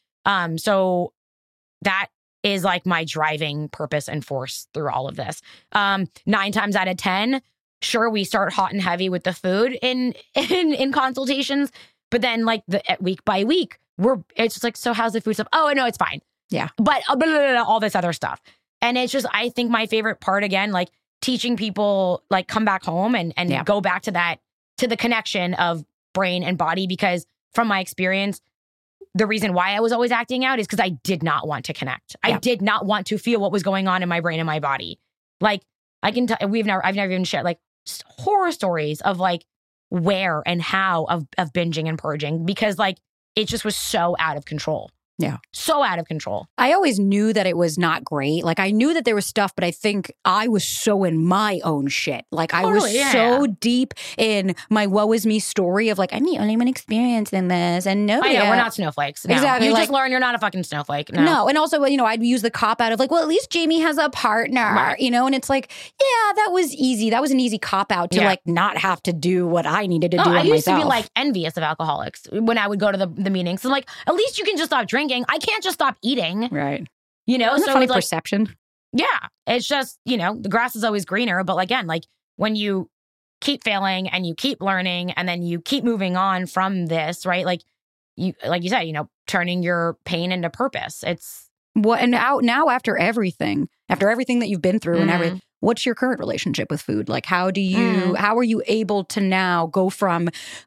So that is like my driving purpose and force through all of this. 9 times out of 10, sure, we start hot and heavy with the food in consultations, but then like week by week, it's just like, so how's the food stuff? Oh, no, it's fine. Yeah. But all this other stuff. And it's just, I think my favorite part, again, like teaching people like come back home and go back to the connection of brain and body, because from my experience, the reason why I was always acting out is because I did not want to connect. I did not want to feel what was going on in my brain and my body. Like I can I've never even shared like horror stories of like where and how of binging and purging, because like it just was so out of control. Yeah. So out of control. I always knew that it was not great. Like I knew that there was stuff, but I think I was so in my own shit. Like I was so deep in my woe is me story of like, I'm the only one experiencing this and nobody. I know, we're not snowflakes. No. Exactly. You like, just learn you're not a fucking snowflake. No. And also, you know, I'd use the cop out of like, well, at least Jamie has a partner, you know? And it's like, yeah, that was easy. That was an easy cop out to like not have to do what I needed to do I used myself. to be like envious of alcoholics when I would go to the meetings. So like, at least you can just stop drinking. I can't just stop eating. Right. You know, so funny it's like, perception. Yeah. It's just, you know, the grass is always greener. But again, like when you keep failing and you keep learning and then you keep moving on from this, right? Like you said, you know, turning your pain into purpose. It's and now after everything that you've been through and everything, what's your current relationship with food? Like, how are you able to now go from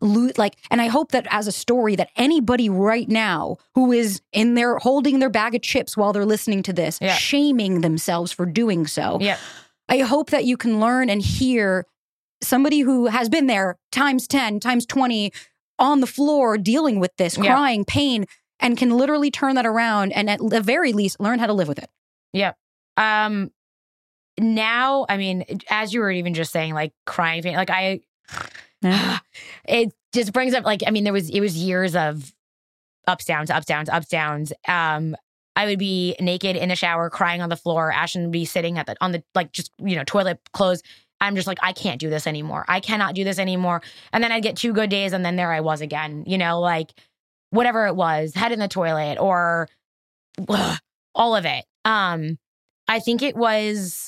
and I hope that as a story that anybody right now who is in there holding their bag of chips while they're listening to this, shaming themselves for doing so. Yeah. I hope that you can learn and hear somebody who has been there times 10, times 20 on the floor dealing with this, crying, pain, and can literally turn that around and at the very least learn how to live with it. Yeah. Now, I mean, as you were even just saying, like crying, like it just brings up, like, I mean, it was years of ups, downs. I would be naked in the shower, crying on the floor. Ashton would be sitting on the like, just, toilet clothes. I'm just like, I can't do this anymore. I cannot do this anymore. And then I'd get 2 good days, and then there I was again, like whatever it was, head in the toilet or all of it. I think it was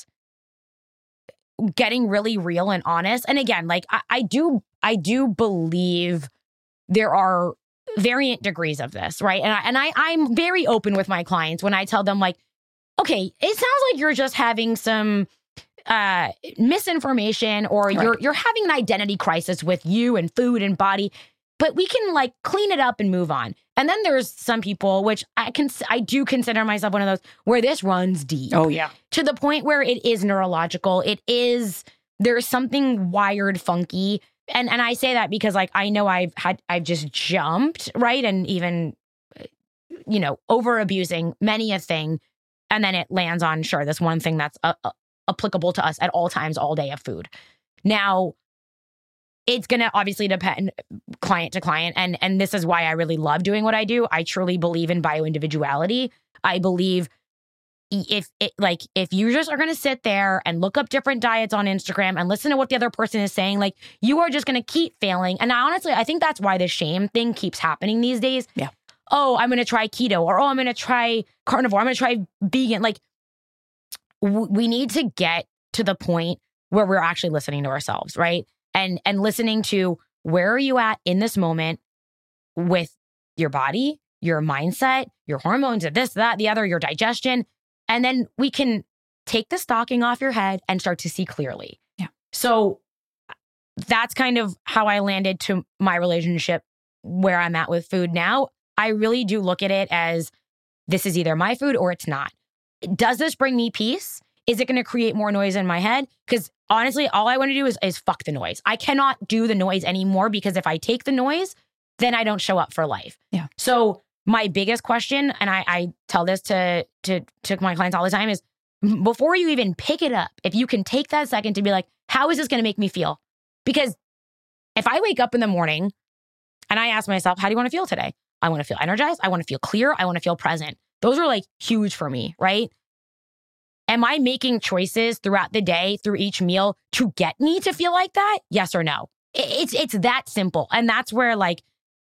getting really real and honest. And again, like I do believe there are variant degrees of this, right? And I'm very open with my clients when I tell them, like, okay, it sounds like you're just having some misinformation, or you're having an identity crisis with you and food and body, but we can like clean it up and move on. And then there's some people, which I do consider myself one of those, where this runs deep. Oh yeah. To the point where it is neurological. There's something wired funky. And I say that because like I know I've just jumped, right? And even over abusing many a thing, and then it lands on this one thing that's applicable to us at all times, all day, of food. Now, it's going to obviously depend client to client. And this is why I really love doing what I do. I truly believe in bioindividuality. I believe if you just are going to sit there and look up different diets on Instagram and listen to what the other person is saying, like, you are just going to keep failing. And honestly, I think that's why the shame thing keeps happening these days. Yeah. Oh, I'm going to try keto, or I'm going to try carnivore. I'm going to try vegan. Like, we need to get to the point where we're actually listening to ourselves, right? And listening to, where are you at in this moment with your body, your mindset, your hormones, this, that, the other, your digestion. And then we can take the stocking off your head and start to see clearly. Yeah. So that's kind of how I landed to my relationship where I'm at with food now. I really do look at it as, this is either my food or it's not. Does this bring me peace? Is it going to create more noise in my head? Because honestly, all I want to do is fuck the noise. I cannot do the noise anymore, because if I take the noise, then I don't show up for life. Yeah. So my biggest question, and I tell this to my clients all the time, is before you even pick it up, if you can take that second to be like, how is this going to make me feel? Because if I wake up in the morning and I ask myself, how do you want to feel today? I want to feel energized. I want to feel clear. I want to feel present. Those are like huge for me, right? Am I making choices throughout the day, through each meal, to get me to feel like that? Yes or no? It's that simple. And that's where, like,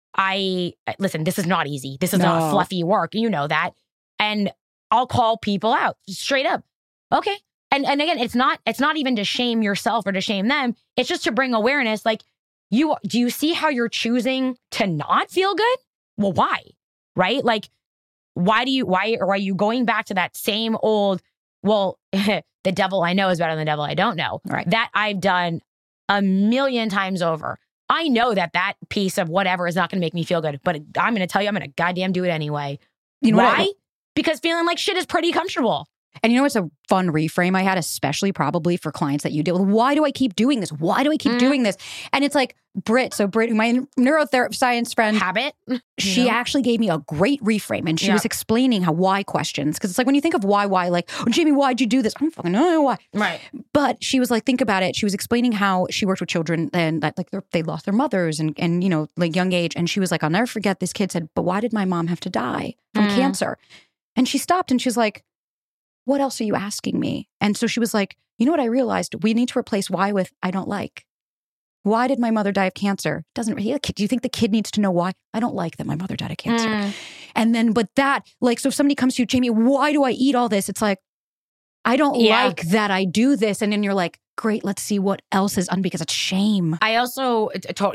listen, this is not easy. This is not fluffy work. You know that. And I'll call people out straight up. Okay. And again, it's not even to shame yourself or to shame them. It's just to bring awareness. Like, do you see how you're choosing to not feel good? Well, why? Right? Like, why are you going back to that same old, well, the devil I know is better than the devil I don't know. Right. That I've done a million times over. I know that piece of whatever is not going to make me feel good, but I'm going to tell you, I'm going to goddamn do it anyway. You know why? Because feeling like shit is pretty comfortable. And you know what's a fun reframe I had, especially probably for clients that you deal with? Why do I keep doing this? Why do I keep doing this? And it's like Britt, my neuroscience friend, Habit. She actually gave me a great reframe, and she was explaining how why questions. Because it's like, when you think of why, like, oh, Jamie, why'd you do this? I don't fucking know why. Right. But she was like, think about it. She was explaining how she worked with children and that, like, they lost their mothers and like young age. And she was like, I'll never forget, this kid said, but why did my mom have to die from cancer? And she stopped and she's like, what else are you asking me? And so she was like, you know what I realized? We need to replace why with I don't like. Why did my mother die of cancer? Do you think the kid needs to know why? I don't like that my mother died of cancer. And then, but that, like, so if somebody comes to you, Jamie, why do I eat all this? It's like, I don't like that I do this. And then you're like, great, let's see what else is because it's shame. I also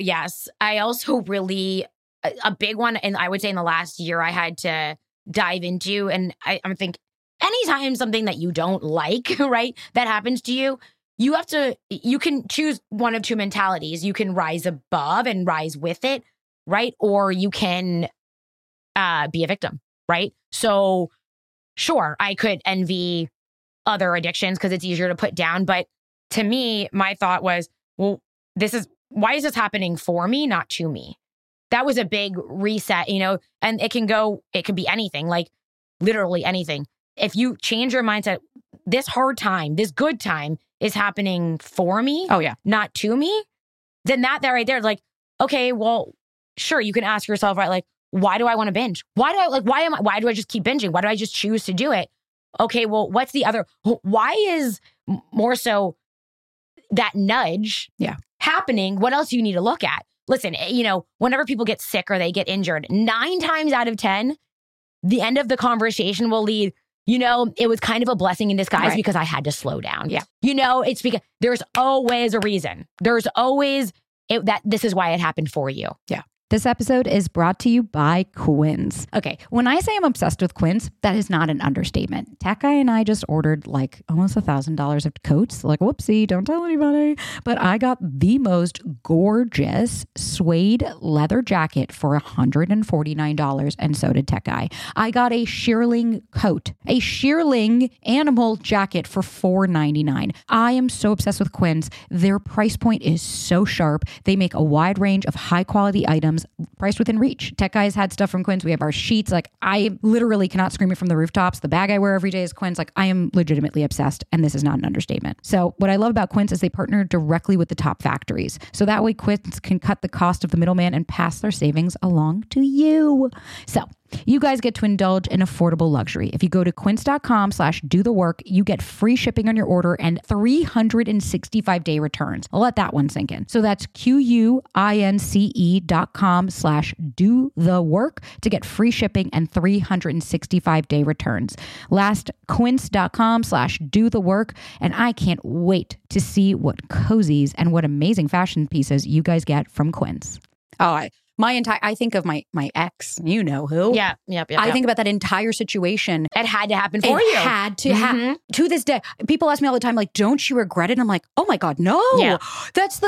really, a big one, and I would say in the last year I had to dive into, and I'm thinking, anytime something that you don't like, right, that happens to you, you can choose one of two mentalities. You can rise above and rise with it, right? Or you can be a victim, right? So sure, I could envy other addictions because it's easier to put down. But to me, my thought was, well, why is this happening for me, not to me? That was a big reset, and it could be anything, like literally anything. If you change your mindset, this hard time, this good time is happening for me, not to me, then that right there is like, okay, well, sure, you can ask yourself, right, like, why do I want to binge? Why do I just keep binging? Why do I just choose to do it? Okay, well, what's the other? Why is more so that nudge happening? What else do you need to look at? Listen, whenever people get sick or they get injured, 9 times out of 10, the end of the conversation will lead, it was kind of a blessing in disguise because I had to slow down. Yeah. It's because there's always a reason. There's always that this is why it happened for you. Yeah. This episode is brought to you by Quince. Okay, when I say I'm obsessed with Quince, that is not an understatement. Tech Guy and I just ordered like almost $1,000 of coats. Like, whoopsie, don't tell anybody. But I got the most gorgeous suede leather jacket for $149, and so did Tech Guy. I got a shearling coat, a shearling animal jacket for $4.99. I am so obsessed with Quince. Their price point is so sharp. They make a wide range of high quality items priced within reach. Tech Guy's had stuff from Quince. We have our sheets. Like, I literally cannot scream it from the rooftops. The bag I wear every day is Quince. Like, I am legitimately obsessed, and this is not an understatement. So what I love about Quince is they partner directly with the top factories. So that way Quince can cut the cost of the middleman and pass their savings along to you. So you guys get to indulge in affordable luxury. If you go to quince.com/dothework, you get free shipping on your order and 365-day returns. I'll let that one sink in. So that's QUINCE.com/dothework to get free shipping and 365-day returns. Last, quince.com/dothework. And I can't wait to see what cozies and what amazing fashion pieces you guys get from Quince. I think of my ex, you know who. Yeah. I think about that entire situation. It had to happen for you. It had to happen. To this day, people ask me all the time, like, don't you regret it? And I'm like, oh my God, no. Yeah. That's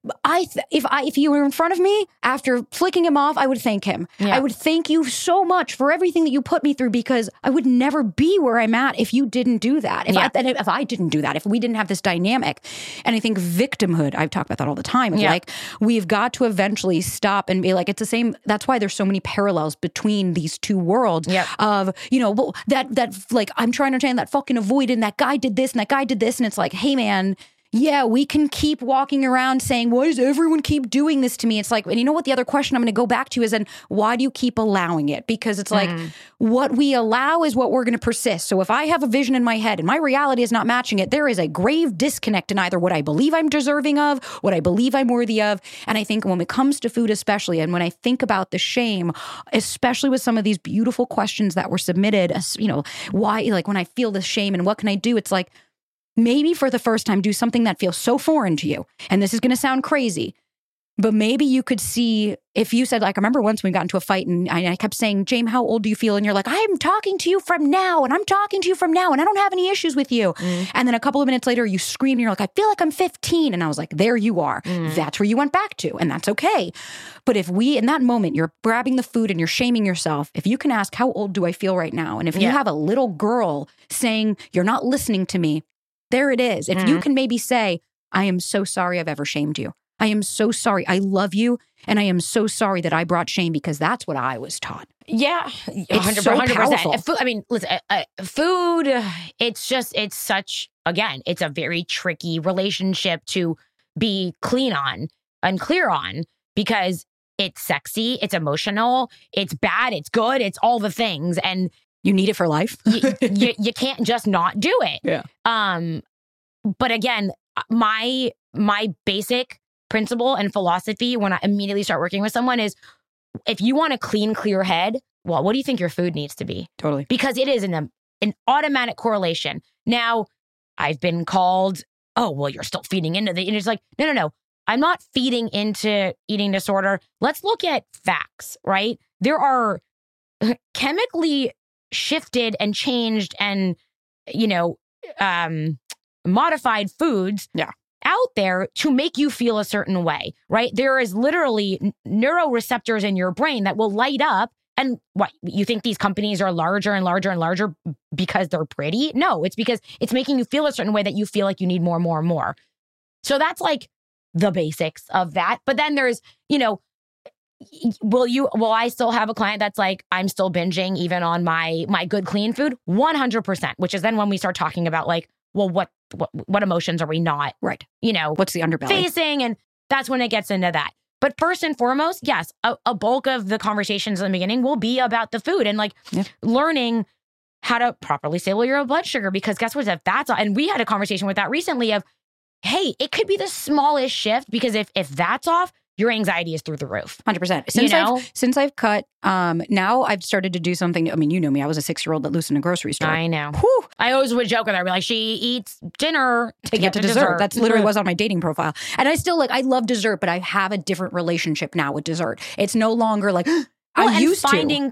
if you were in front of me after flicking him off, I would thank him. Yeah. I would thank you so much for everything that you put me through, because I would never be where I'm at if you didn't do that. If I didn't do that, if we didn't have this dynamic. And I think victimhood, I've talked about that all the time. It's like, we've got to eventually stop and be like, it's the same. That's why there's so many parallels between these two worlds of, that like, I'm trying to understand that fucking avoidant, that guy did this and that guy did this. And it's like, hey man, yeah, we can keep walking around saying, why does everyone keep doing this to me? It's like, and you know what? The other question I'm going to go back to is, then why do you keep allowing it? Because it's like, what we allow is what we're going to persist. So if I have a vision in my head and my reality is not matching it, there is a grave disconnect in either what I believe I'm deserving of, what I believe I'm worthy of. And I think when it comes to food, especially, and when I think about the shame, especially with some of these beautiful questions that were submitted, why, like, when I feel the shame and what can I do? It's like, maybe for the first time, do something that feels so foreign to you. And this is going to sound crazy, but maybe you could see, if you said, like, I remember once we got into a fight and I kept saying, James, how old do you feel? And you're like, I'm talking to you from now, and I'm talking to you from now, and I don't have any issues with you. And then a couple of minutes later, you scream and you're like, I feel like I'm 15. And I was like, there you are. That's where you went back to, and that's okay. But if in that moment, you're grabbing the food and you're shaming yourself, if you can ask, how old do I feel right now? And if you have a little girl saying, you're not listening to me, there it is. If you can maybe say, I am so sorry I've ever shamed you. I am so sorry. I love you. And I am so sorry that I brought shame, because that's what I was taught. Yeah. 100%. So powerful. I mean, listen, food, it's such, again, it's a very tricky relationship to be clean on and clear on, because it's sexy, it's emotional, it's bad, it's good, it's all the things. And you need it for life. you can't just not do it. Yeah. But again, my basic principle and philosophy when I immediately start working with someone is, if you want a clean, clear head, well, what do you think your food needs to be? Totally. Because it is an automatic correlation. Now, I've been called, oh, well, you're still feeding into and it's like, no. I'm not feeding into eating disorder. Let's look at facts, right? There are chemically shifted and changed and, modified foods out there to make you feel a certain way, right? There is literally neuroreceptors in your brain that will light up. And what, you think these companies are larger and larger and larger because they're pretty? No, it's because it's making you feel a certain way that you feel like you need more and more and more. So that's like the basics of that. But then there's, will I still have a client that's like, I'm still binging even on my good, clean food? 100%, which is then when we start talking about like, well, what emotions are we not, right? What's the underbelly facing? And that's when it gets into that. But first and foremost, yes, a bulk of the conversations in the beginning will be about the food and like learning how to properly stable your blood sugar. Because guess what? If that's, and we had a conversation with that recently of, hey, it could be the smallest shift, because if that's off, your anxiety is through the roof. 100%. Since I've cut, now I've started to do something. I mean, you know me. I was a 6-year-old that loose in a grocery store. I know. Whew. I always would joke with her. I'd be like, she eats dinner to get to dessert. That's literally was on my dating profile. And I still I love dessert, but I have a different relationship now with dessert. It's no longer like, I used to.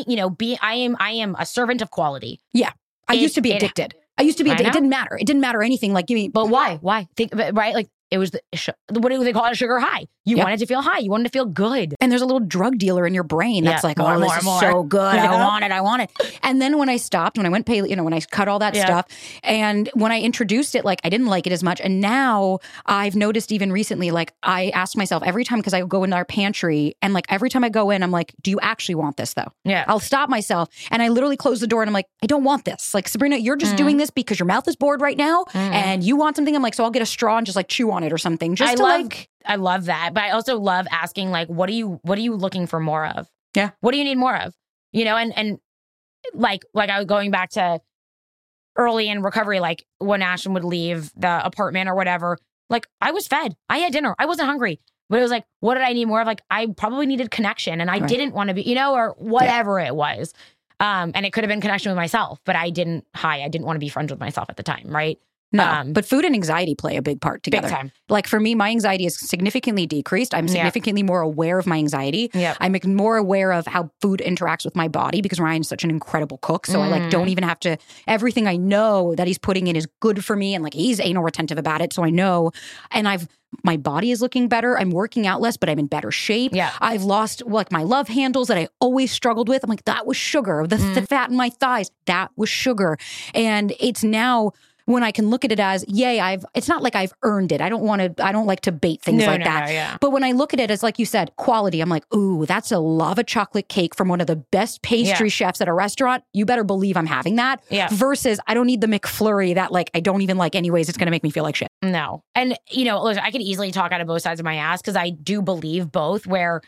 I am a servant of quality. Yeah. I used to be addicted. I used to be addicted. It didn't matter. It didn't matter anything. Like, give me. But why? Why? Think, right? Like, it was what do they call it? A sugar high. You wanted to feel high. You wanted to feel good. And there's a little drug dealer in your brain that's like, more, this is so good. I want it. And then when I stopped, when I went paleo, when I cut all that stuff, and when I introduced it, like I didn't like it as much. And now I've noticed even recently, like I ask myself every time, because I go in our pantry, and like every time I go in, I'm like, do you actually want this though? Yeah. I'll stop myself and I literally close the door and I'm like, I don't want this. Like, Sabrina, you're just doing this because your mouth is bored right now and you want something. I'm like, so I'll get a straw and just like chew on it or something. I love that. But I also love asking, like, what are you looking for more of? Yeah. What do you need more of? You know, and like I was going back to early in recovery, like when Ashton would leave the apartment or whatever, like I was fed. I had dinner. I wasn't hungry. But it was like, what did I need more of? Like, I probably needed connection, and I didn't want to be, or whatever it was. And it could have been connection with myself, but I didn't want to be friends with myself at the time. Right. No, but food and anxiety play a big part together. Big time. Like for me, my anxiety is significantly decreased. I'm significantly more aware of my anxiety. Yep. I'm more aware of how food interacts with my body, because Ryan's such an incredible cook. So I like don't even have to, everything I know that he's putting in is good for me. And like he's anal retentive about it. So I know, and my body is looking better. I'm working out less, but I'm in better shape. Yeah. I've lost like my love handles that I always struggled with. I'm like, that was sugar. The fat in my thighs, that was sugar. And it's now, when I can look at it as, it's not like I've earned it. I don't like to bait things like that. No, yeah. But when I look at it as, like you said, quality, I'm like, ooh, that's a lava chocolate cake from one of the best pastry chefs at a restaurant. You better believe I'm having that. Yeah. Versus I don't need the McFlurry that like I don't even like anyways. It's going to make me feel like shit. No. And, listen, I could easily talk out of both sides of my ass, because I do believe both, where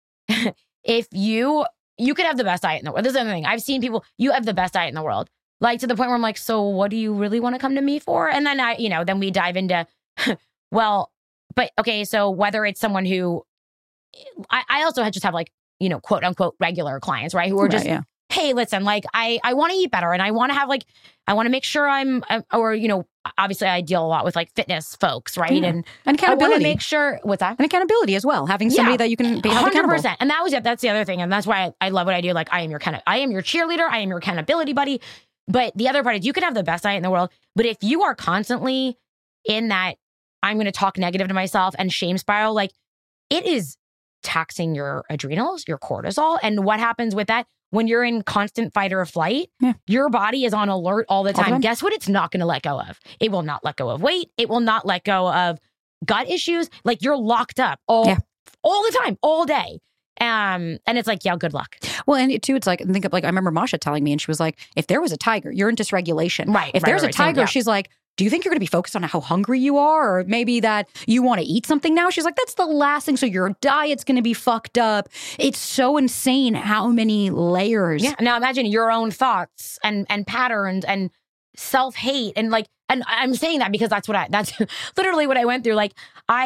if you could have the best diet in the world. This is the other thing. I've seen people, you have the best diet in the world. Like to the point where I'm like, so what do you really want to come to me for? And then then we dive into, well, but okay, so whether it's someone who, I also just have like, quote unquote regular clients, right? Who are just, hey, listen, like I want to eat better, and I want to have like, I want to make sure obviously I deal a lot with like fitness folks, right? Yeah. And accountability. I want to make sure, what's that? And accountability as well. Having somebody that you can be held accountable. 100%. And that's the other thing. And that's why I love what I do. Like I am your cheerleader. I am your accountability buddy. But the other part is, you can have the best diet in the world, but if you are constantly in that, I'm going to talk negative to myself and shame spiral, like it is taxing your adrenals, your cortisol. And what happens with that? When you're in constant fight or flight, your body is on alert all the time. Guess what? It's not going to let go of. It will not let go of weight. It will not let go of gut issues. Like you're locked up all the time, all day. And it's like, good luck. Well, and too, it's like, think of like, I remember Masha telling me, and she was like, if there was a tiger, you're in dysregulation. Right. If there's a tiger, she's like, do you think you're going to be focused on how hungry you are? Or maybe that you want to eat something now? She's like, that's the last thing. So your diet's going to be fucked up. It's so insane how many layers. Yeah. Now imagine your own thoughts and patterns and self-hate. And like, and I'm saying that because that's literally what I went through. Like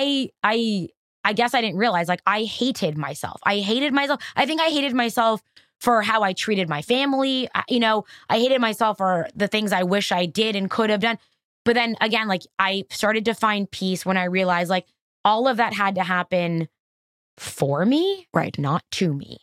I guess I didn't realize, like, I hated myself. I think I hated myself for how I treated my family. I hated myself for the things I wish I did and could have done. But then again, like, I started to find peace when I realized, like, all of that had to happen for me, right? Not to me.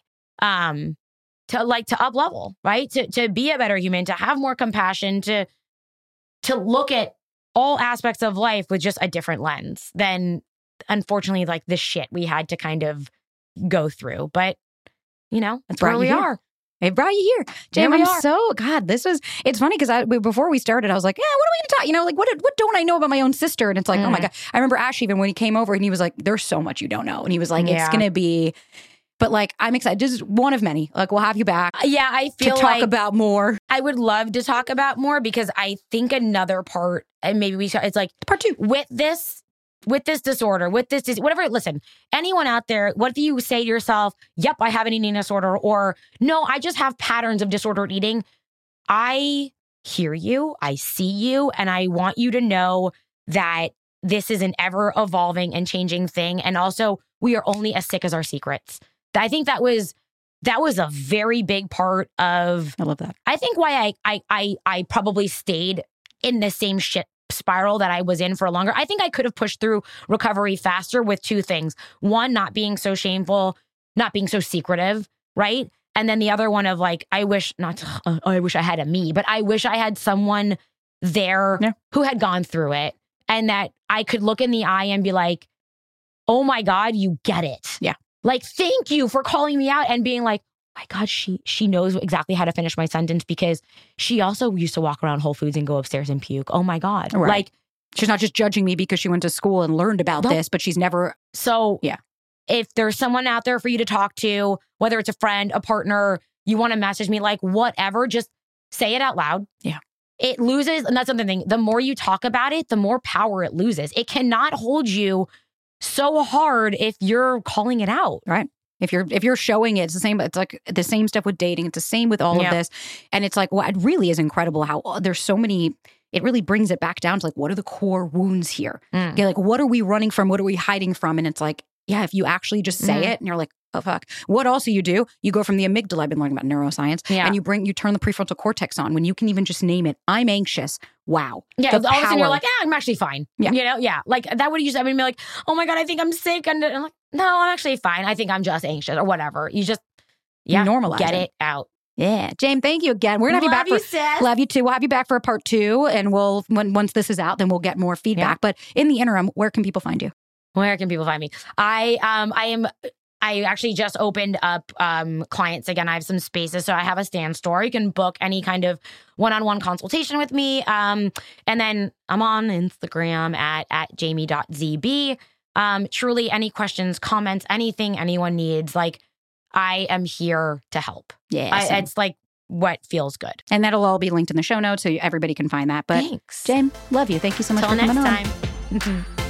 To up level, right? To be a better human, to have more compassion, to look at all aspects of life with just a different lens than, unfortunately, like the shit we had to kind of go through. But, that's where we are. It brought you here. Jam, it's funny because before we started, I was like, what are we going to talk? Like, what don't I know about my own sister? And it's like, oh my God. I remember Ash, even when he came over and he was like, there's so much you don't know. And he was like, it's going to be, but like, I'm excited. This is one of many. Like, we'll have you back. Yeah, I feel to talk about more. I would love to talk about more, because I think another part, and maybe it's like part 2 with this, with this disorder, with this whatever. Listen, anyone out there, what do you say to yourself? Yep, I have an eating disorder, or no, I just have patterns of disordered eating. I hear you, I see you, and I want you to know that this is an ever evolving and changing thing. And also, we are only as sick as our secrets. I think that was a very big part of. I love that. I think why I probably stayed in the same shit spiral that I was in for longer. I think I could have pushed through recovery faster with two things. One, not being so shameful, not being so secretive, right? And then the other one of like, I wish I had a me, but I wish I had someone there who had gone through it and that I could look in the eye and be like, oh my God, you get it. Yeah. Like, thank you for calling me out and being like, my God, she knows exactly how to finish my sentence because she also used to walk around Whole Foods and go upstairs and puke. Oh my God. Right. Like, she's not just judging me because she went to school and learned about this, but she's never. So yeah. If there's someone out there for you to talk to, whether it's a friend, a partner, you want to message me, like whatever, just say it out loud. Yeah. It loses. And that's something, the more you talk about it, the more power it loses. It cannot hold you so hard if you're calling it out. Right. If you're showing it, it's the same. It's like the same stuff with dating. It's the same with all of this. And it's like, well, it really is incredible how there's so many. It really brings it back down to like, what are the core wounds here? Okay, like, what are we running from? What are we hiding from? And it's like, yeah, if you actually just say it and you're like, oh, fuck. What also you do, you go from the amygdala, I've been learning about neuroscience, and you turn the prefrontal cortex on when you can even just name it. I'm anxious. Wow. Yeah. All of a sudden you're like, I'm actually fine. Yeah. You know? Yeah. Like that would use, I mean, be like, oh my God, I think I'm sick. And I'm like, no, I'm actually fine. I think I'm just anxious or whatever. You just, normalize get it out. Yeah. James, thank you again. We're going to have you back for, love you too. We'll have you back for a part 2 and once this is out, then we'll get more feedback. But in the interim, where can people find you? Where can people find me? I actually just opened up clients again. I have some spaces. So I have a Stan store. You can book any kind of one-on-one consultation with me. And then I'm on Instagram at jamie.zb. Truly, any questions, comments, anything anyone needs, like I am here to help. Yeah. It's like what feels good. And that'll all be linked in the show notes so everybody can find that. But thanks. James, love you. Thank you so much for coming on. Till next time.